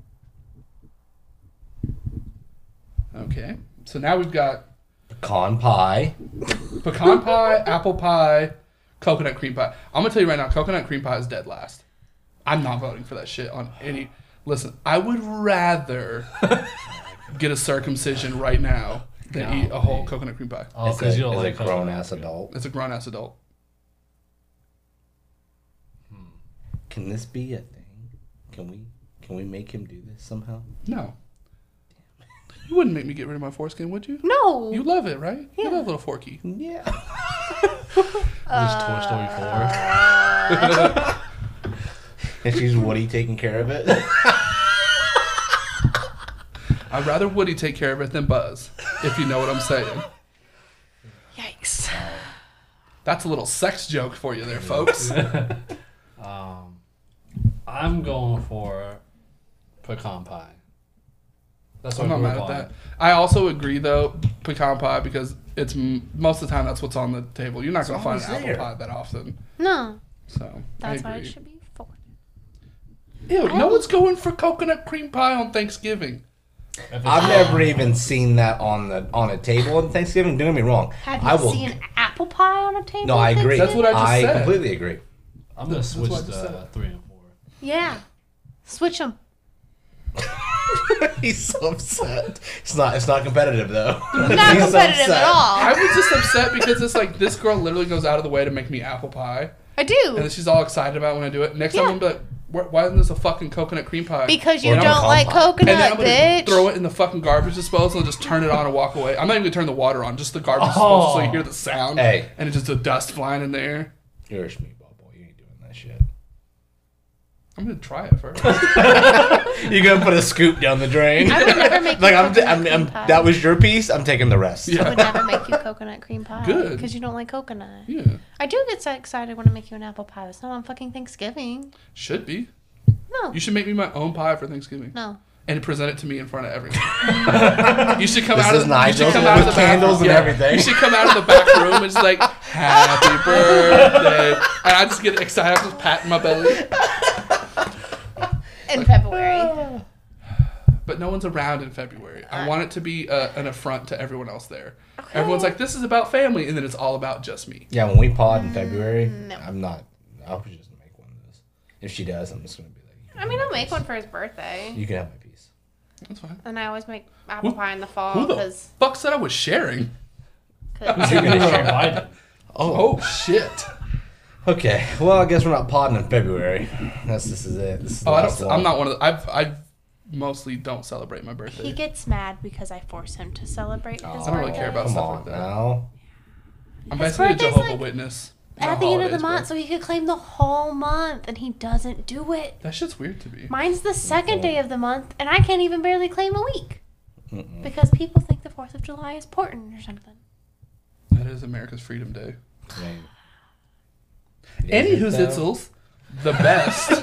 Okay, so now we've got pecan pie. pecan pie, apple pie, coconut cream pie. I'm gonna tell you right now, coconut cream pie is dead last. I'm not voting for that shit on any. Listen, I would rather get a circumcision right now than eat a whole coconut cream pie. Oh, It's because a, you don't it's like a grown coconut. ass adult. It's a grown ass adult. Can this be a thing? Can we can we make him do this somehow? No. You wouldn't make me get rid of my foreskin, would you? No. You love it, right? Yeah. You love little Forky. Yeah. This Toy Story four. And she's Woody taking care of it. I'd rather Woody take care of it than Buzz, if you know what I'm saying. Yikes. That's a little sex joke for you there, folks. Um, I'm going for pecan pie. That's what I'm not I grew mad up at on. that. I also agree, though, pecan pie, because it's m- most of the time that's what's on the table. You're not going to find always an apple there. pie that often. No. So, That's I why it agree. should be four. Ew, I no don't- one's going for coconut cream pie on Thanksgiving. If it's- I've never even seen that on the on a table on Thanksgiving. Don't get me wrong. Have you I will. seen apple pie on a table? No, I at agree. That's what I just I said. completely agree. I'm gonna That's switch what I to just uh, said. three and four. Yeah. Switch them. He's so upset. It's not. It's not competitive though. Not He's so competitive upset. at all. I was just upset because it's like this girl literally goes out of the way to make me apple pie. I And do. then she's all excited about it when I do it. Next Yeah. time I'm gonna be like, "Why- why isn't this a fucking coconut cream pie? Because you Or don't pecan like pie. coconut, and then I'm gonna bitch. throw it in the fucking garbage disposal and just turn it on and walk away. I'm not even gonna turn the water on, just the garbage Oh. disposal so you hear the sound. Hey. And it's just the dust flying in there. You're a schmeatball boy. You ain't doing that shit. I'm gonna try it first. You're gonna put a scoop down the drain. I would never make like you I'm, coconut I'm, cream I'm pie. that was your piece. I'm taking the rest. I Yeah. would never make you coconut cream pie. Good. Because you don't like coconut. Yeah. I do get so excited when I make you an apple pie. It's not on fucking Thanksgiving. Should be. No. You should make me my own pie for Thanksgiving. No. And present it to me in front of everyone. you should come This out is of Nigel you should come out of with the back- candles and yeah. everything. You should come out of the back room and just like, happy birthday. And I just get excited, I'm just patting my belly. In February. But no one's around in February. I want it to be uh, an affront to everyone else there. Everyone's like, this is about family, and then it's all about just me. Yeah, when we pod in February, no. I'm not. I'll just make one of those. If she does, I'm just gonna be like. I mean, I'll make one for his birthday. You can have my piece. That's fine. And I always make apple Who- pie in the fall Who the because. fuck said I was sharing? You're gonna share mine. Oh, shit. Okay. Well, I guess we're not podding in February. That's this is it. This is the Oh, I last don't, one. I'm not one of the. I've, I mostly don't celebrate my birthday. He gets mad because I force him to celebrate his Oh, birthday. I don't really care about Come stuff on like that. now. I'm His basically a birthday's Jehovah like- Witness. At on the end of the holidays, month, bro. so he could claim the whole month, and he doesn't do it. That shit's weird to me. Mine's the second day of the month, and I can't even barely claim a week Mm-mm. because people think the Fourth of July is important or something. That is America's Freedom Day. I mean, Anywho, is it, though? Zitzels, the best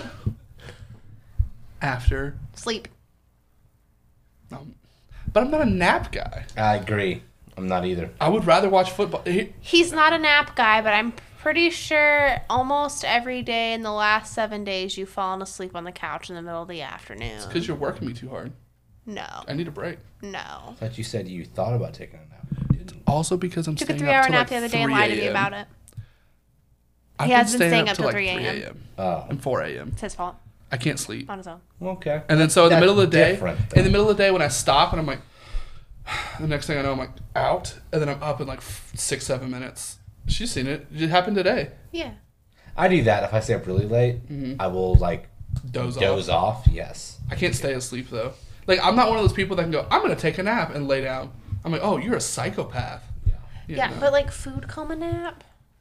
after. Sleep. Um, but I'm not a nap guy. I agree. I'm not either. I would rather watch football. He- He's not a nap guy, but I'm pretty sure almost every day in the last seven days you've fallen asleep on the couch in the middle of the afternoon. Because you're working me too hard. No. I need a break. No. I thought you said you thought about taking a nap. You didn't. Also because I'm Took a staying three up hour till nap like the other day and three lied to me a.m. about it. I've He been has been staying staying up up till till like three three a.m. a.m. Oh, and four a.m. It's his fault. I can't sleep. On his own. okay. And then so in the That's middle of the day, different, in the though. middle of the day when I stop and I'm like, the next thing I know I'm like out, and then I'm up in like f- six, seven minutes. She's seen it. It happened today. Yeah. I do that if I stay up really late. Mhm. I will like Doze, doze off. off. Yes. I can't stay asleep though. Like I'm not one of those people that can go, I'm gonna take a nap and lay down. I'm like, oh, you're a psychopath. Yeah. Yeah, no. but like food coma nap?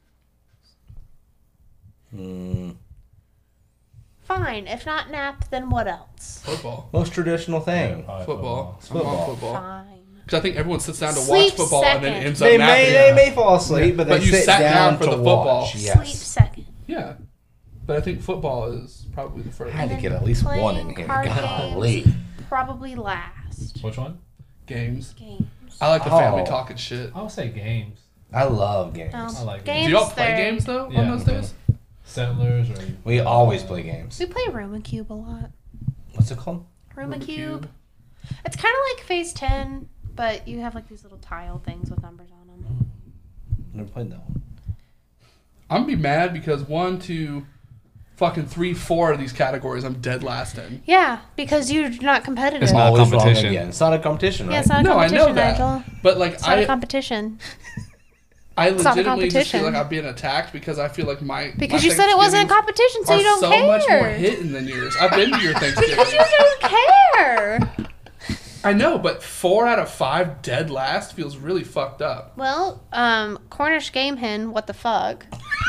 Mm, Fine. If not nap, then what else? Football. most traditional thing. Probably Football. I'm Football. on football. Fine. Because I think everyone sits down to Sleep watch football and then second. ends up They napping. may they may fall asleep, but they But you sit sat down, down for to the football. watch. Sleep Yes. second. Yeah. But I think football is probably the first I had to And get then at least one in playing here. card Golly. games. Probably last. Which one? games. Games. I like the family Oh. talking shit. I would say games. I love games. Um, I like games. Do y'all play they're- games though Yeah. on those days? Settlers or We always play games. We play Roma Cube a lot. What's it called? Roma Rubik's Cube. It's kind of like Phase ten, but you have like these little tile things with numbers on them. Never played that one. I'm gonna be mad because one, two, fucking three, four of these categories I'm dead last in. Yeah, because you're not competitive. It's not a Always wrong competition. again. It's not a competition, right? Yeah, it's not a No, I competition, know that. Nigel. But like It's not a I, competition. I it's not a legitimately just feel competition. like I'm being attacked because I feel like my Because my you said it wasn't a Thanksgivings competition, so are you don't so care. much more hitting than yours. I've been to your Thanksgiving. Because you don't care. I know, but four out of five dead last feels really fucked up. Well, um, Cornish game hen, what the fuck?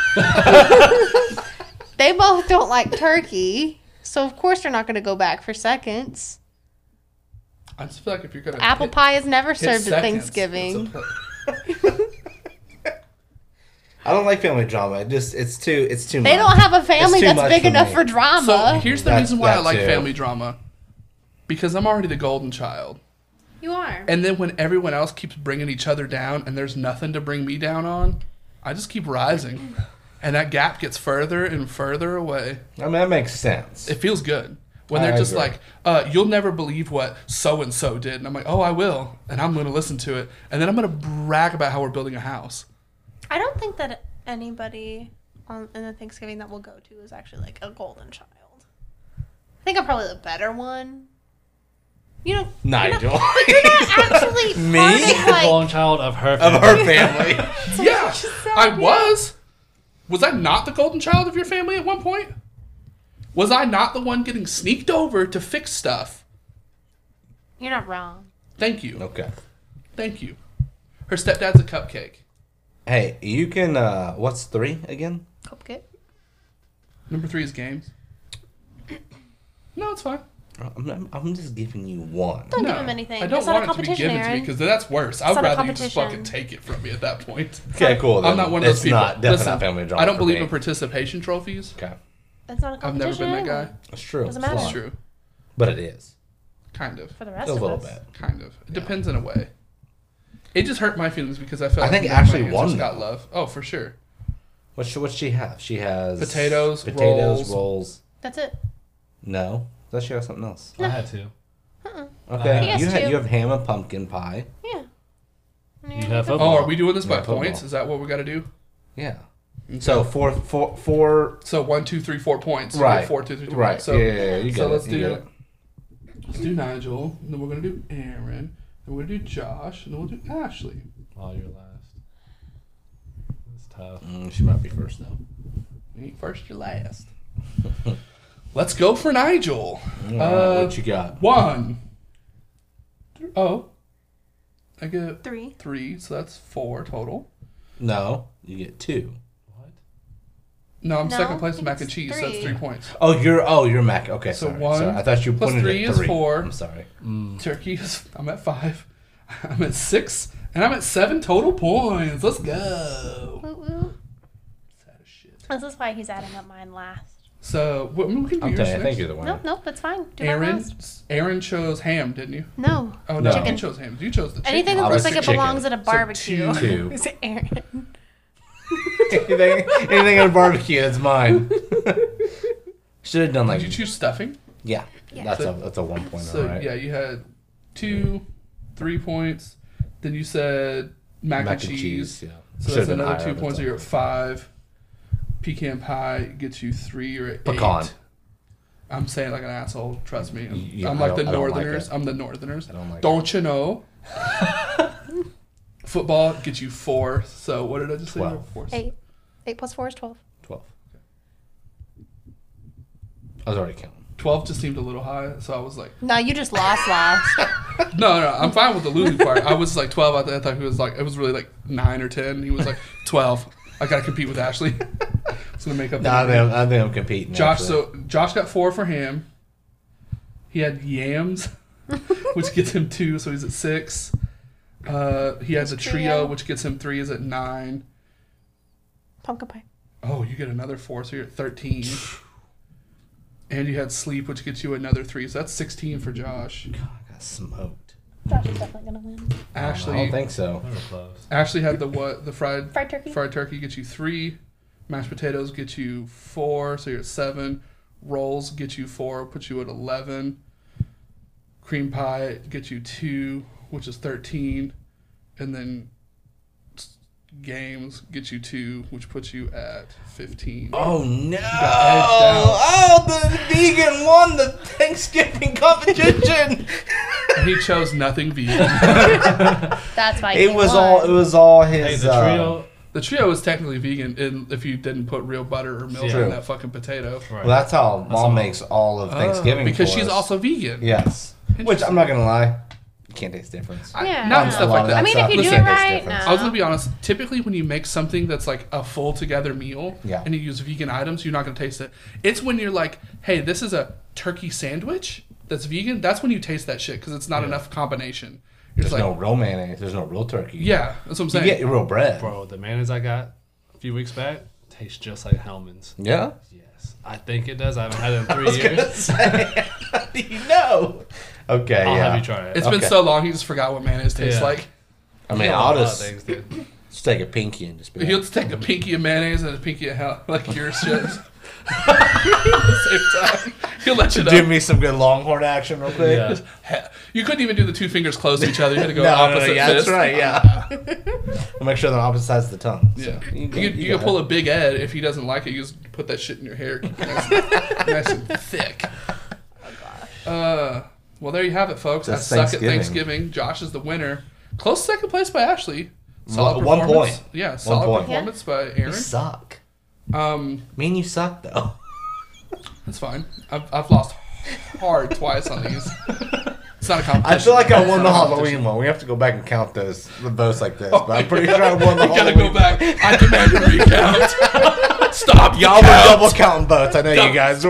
They both don't like turkey, so of course they're not going to go back for seconds. I just feel like if you're gonna Apple hit- pie is never hit served at seconds, Thanksgiving. it's a- I don't like family drama. It just it's too it's too much. They don't have a family too that's much big for enough me. for drama. So here's the That- reason why I that like too. family drama. Because I'm already the golden child. You are. And then when everyone else keeps bringing each other down and there's nothing to bring me down on, I just keep rising. And that gap gets further and further away. I mean that makes sense. It feels good. When I they're just agree. like, uh, you'll never believe what so-and-so did. And I'm like, oh, I will. And I'm going to listen to it. And then I'm going to brag about how we're building a house. I don't think that anybody on in the Thanksgiving that we'll go to is actually like a golden child. I think I'm probably the better one. You know, Nigel. You're not, but you're not actually Me? part of, the like, golden child of her of family. her family. Yeah, said, I yeah. was. Was I not the golden child of your family at one point? Was I not the one getting sneaked over to fix stuff? You're not wrong. Thank you. Okay. Thank you. Her stepdad's a cupcake. Hey, you can uh what's three again? Cupcake. Number three is games. No, it's fine. I'm, I'm, I'm just giving you one. Don't no, give him anything. I don't It's not a want it to be competition, given to me Aaron. because that's worse. I'd not a rather you just competition. fucking take it from me at that point. Okay, cool. Then. I'm not one of those it's people. Not definitely Listen, not family drama. I don't for believe me. in participation trophies. Okay, It's not a I've never competition. been that anyway. guy. that's true. Doesn't It's matter. It's not. true. But it is Kind of. For the rest a of little us. bit. Kind of. It depends in a way. It just hurt my feelings because I felt I like think none of Ashley my won, answers got though. love. Oh, for sure. What's she, what's she have? She has Potatoes, potatoes, rolls. rolls. That's it. No, does she have something else? I had to. Okay, He has you ha- two. you have ham and pumpkin pie. Yeah. You have Oh, football. are we doing this by Yeah, football. points? Is that what we got to do? Yeah. So four, four, four. So one, two, three, four points. You Right. get Four, two, three, two Right. points. So, yeah, yeah, yeah, you get so it. let's you do get it. let's do Nigel. And then we're gonna do Aaron. Then we're gonna do Josh. And then we'll do Ashley. Oh, you're last. That's tough. Mm, she might be first though. You ain't first, you're last. Let's go for Nigel. All right, Uh, what you got? One. Oh. I get Three. three, so that's four total. No, you get two. What? No, I'm No, second place I in think mac and it's cheese, so that's three. three points. Oh, you're oh you're Mac. Okay, So sorry, one sorry. I thought you plus pointed three at is three. four. I'm sorry. Turkey is, I'm at five. I'm at six. And I'm at seven total points. Let's go. Woo woo. Sad as shit. This is why he's adding up mine last. So, well, I mean, we can do I'm yours telling you, I next. think you're the winner. Nope, nope, it's fine. Do mine Aaron, last. Aaron chose ham, didn't you? No. Oh, no, Chicken. you chose ham. You chose the chicken. Anything that looks like Obviously it chicken. belongs at a So barbecue two. Two. is Aaron. anything, anything on barbecue, it's mine. Should have done like. Did you choose stuffing? Yeah, Yeah. that's So- a that's a one pointer, So right? yeah, you had two, three points. Then you said mac, and cheese. yeah. So Should've that's been another higher, two but points. So it's you're at five. Pecan pie gets you three. You're at Pecan. eight. I'm saying like an asshole. Trust me. I'm, Yeah, I'm I like the don't- I don't like Northerners. it. I'm the Northerners. I don't like Don't you know? Football gets you four. So what did I just say? Twelve. Four. Eight. Eight plus four is twelve. twelve. I was already counting. Twelve just seemed a little high, so I was like, No, you just lost last. no, no, I'm fine with the losing part. I was like twelve. I, th- I thought he was like, it was really like nine or ten. He was like twelve. I gotta compete with Ashley. It's gonna make up. No, the I think I'm, I think I'm competing. Josh, actually. so Josh got four for him. He had yams, which gets him two, so he's at six. Uh, he has a trio, Trio. which gets him three, is at nine. Pumpkin pie. Oh, you get another four, so you're at thirteen. And you had sleep, which gets you another three, so that's sixteen for Josh. God, I got smoked. Josh is definitely gonna win. I Ashley, don't think so. They were close. Ashley had the what? The fried Fried turkey. fried turkey gets you three. Mashed potatoes get you four, so you're at seven. Rolls get you four, puts you at eleven. Cream pie gets you two, which is thirteen. And then s- games get you two, which puts you at fifteen. Oh no! edged out. Oh, the vegan won the Thanksgiving competition. And he chose nothing vegan. That's why it he was won. all. It was all his. Hey, the uh, trio. The trio is technically vegan in, if you didn't put real butter or milk True. in that fucking potato. Right. Well, that's how mom all. makes all of Thanksgiving. Oh, because for she's us. also vegan. Yes. Which I'm not gonna lie, you can't taste the difference. I- Yeah. not No. stuff A lot like of that. that I mean, stuff, if you do listen, it there's right, difference. no. I was gonna be honest. Typically, when you make something that's like a full together meal, Yeah. and you use vegan items, you're not gonna taste it. It's when you're like, "Hey, this is a turkey sandwich that's vegan." That's when you taste that shit because it's not enough combination. You're There's just like, no real mayonnaise. There's no real turkey. yeah, that's what I'm You saying. get your real bread. Bro, the mayonnaise I got a few weeks back tastes just like Hellman's. Yeah. Yes. I think it does. I haven't had it in I three was gonna years. say, how do you know? Okay. I'll yeah. have you try it. It's been Okay. so long, he just forgot what mayonnaise tastes Yeah. like. I mean, Yeah, a I'll lot of just, things, dude. just take a pinky and just be He'll like, just take a pinky of mayonnaise and a pinky of hell, like your shit. At the same time, he'll let you know. do me some good Longhorn action real quick. Yeah. He- You couldn't even do the two fingers close to each other. You had to go No, no, opposite no, yeah, fist. that's right. Yeah. We'll make sure they're on opposite sides of the tongue. So Yeah. you You, go- could, you you go could pull a ahead. big Ed. If he doesn't like it, you just put that shit in your hair. Keep it nice, and, nice and thick. Oh, gosh. Uh, well, there you have it, folks. I That's suck at Thanksgiving. Thanksgiving. Josh is the winner. Close second place by Ashley. Solid One- one performance. point. Yeah, solid point. performance by You Aaron. suck. Um, Me and you suck though. That's fine. I've, I've lost hard twice on these. It's not a competition. I feel like I won It's the not a Halloween one. We have to go back and count those the votes like this. But I'm pretty sure I won the You gotta Halloween. go back. I demand a recount. Stop. the Y'all were count. double counting votes. I know you guys were.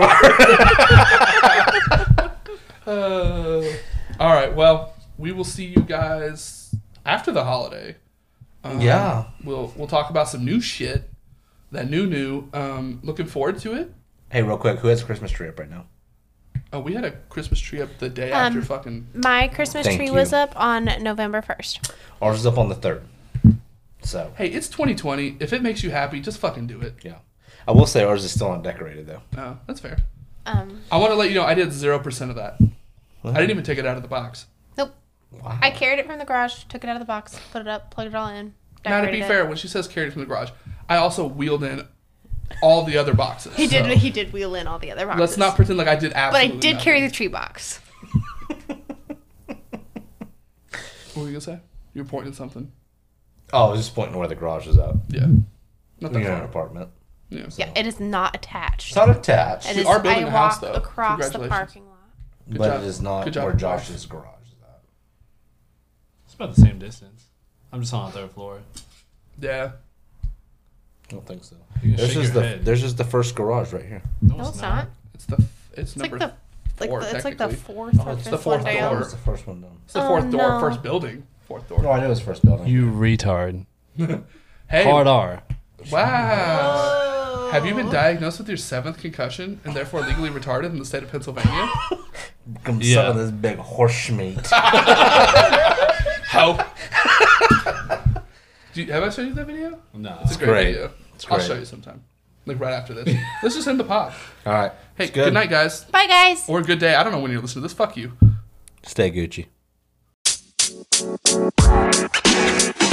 Uh, all right. Well, we will see you guys after the holiday. Um, Yeah. We'll we'll talk about some new shit. That new new. Um, looking forward to it. Hey, real quick, who has a Christmas tree up right now? Oh, we had a Christmas tree up the day Um, after fucking. My Christmas Thank tree you. was up on November first. Ours is up on the third. So Hey, it's twenty twenty. If it makes you happy, just fucking do it. yeah, I will say ours is still undecorated though. Oh, that's fair. Um, I want to let you know I did zero percent of that. I didn't even take it out of the box. nope. Wow. I carried it from the garage, took it out of the box, put it up, plugged it all in. Now, to be decorated it. fair, when she says carried from the garage, I also wheeled in all the other boxes. He did. so He did wheel in all the other boxes. Let's not pretend like I did But I absolutely. did nothing. carry the tree box. What were you gonna say? You were pointing at something. Oh, I was just pointing where the garage is at. Yeah. Not that You're in an far. apartment. Yeah. Yeah, it is not attached. It's not attached, It We is, are building I a house, walk though. across the Congratulations. parking lot. Good but job. it is not Good job, where Josh. Josh's garage is at. It's about the same distance. I'm just on the third floor. Yeah. I don't think so. You can There's shake just your the head. there's just the first garage right here. No, No, it's not. It's the. It's, It's number. like the like four, the, it's like the technically. fourth Oh, or it's fifth the fourth one door. down. It's the first one done. it's the Oh, fourth door, no. first building, fourth No, door. I know it's first building. You retard. Hey. Hard R. Wow. Have you been diagnosed with your seventh concussion and therefore legally retarded in the state of Pennsylvania? Come Yeah. some of this big horse meat. How? Do you, have I shown you that video? No. It's a great Great. video. I'll great. show you sometime. Like right after this. Let's just end the pod. All right. Hey, It's good. night, guys. Bye, guys. Or good day. I don't know when you're listening to this. Fuck you. Stay Gucci.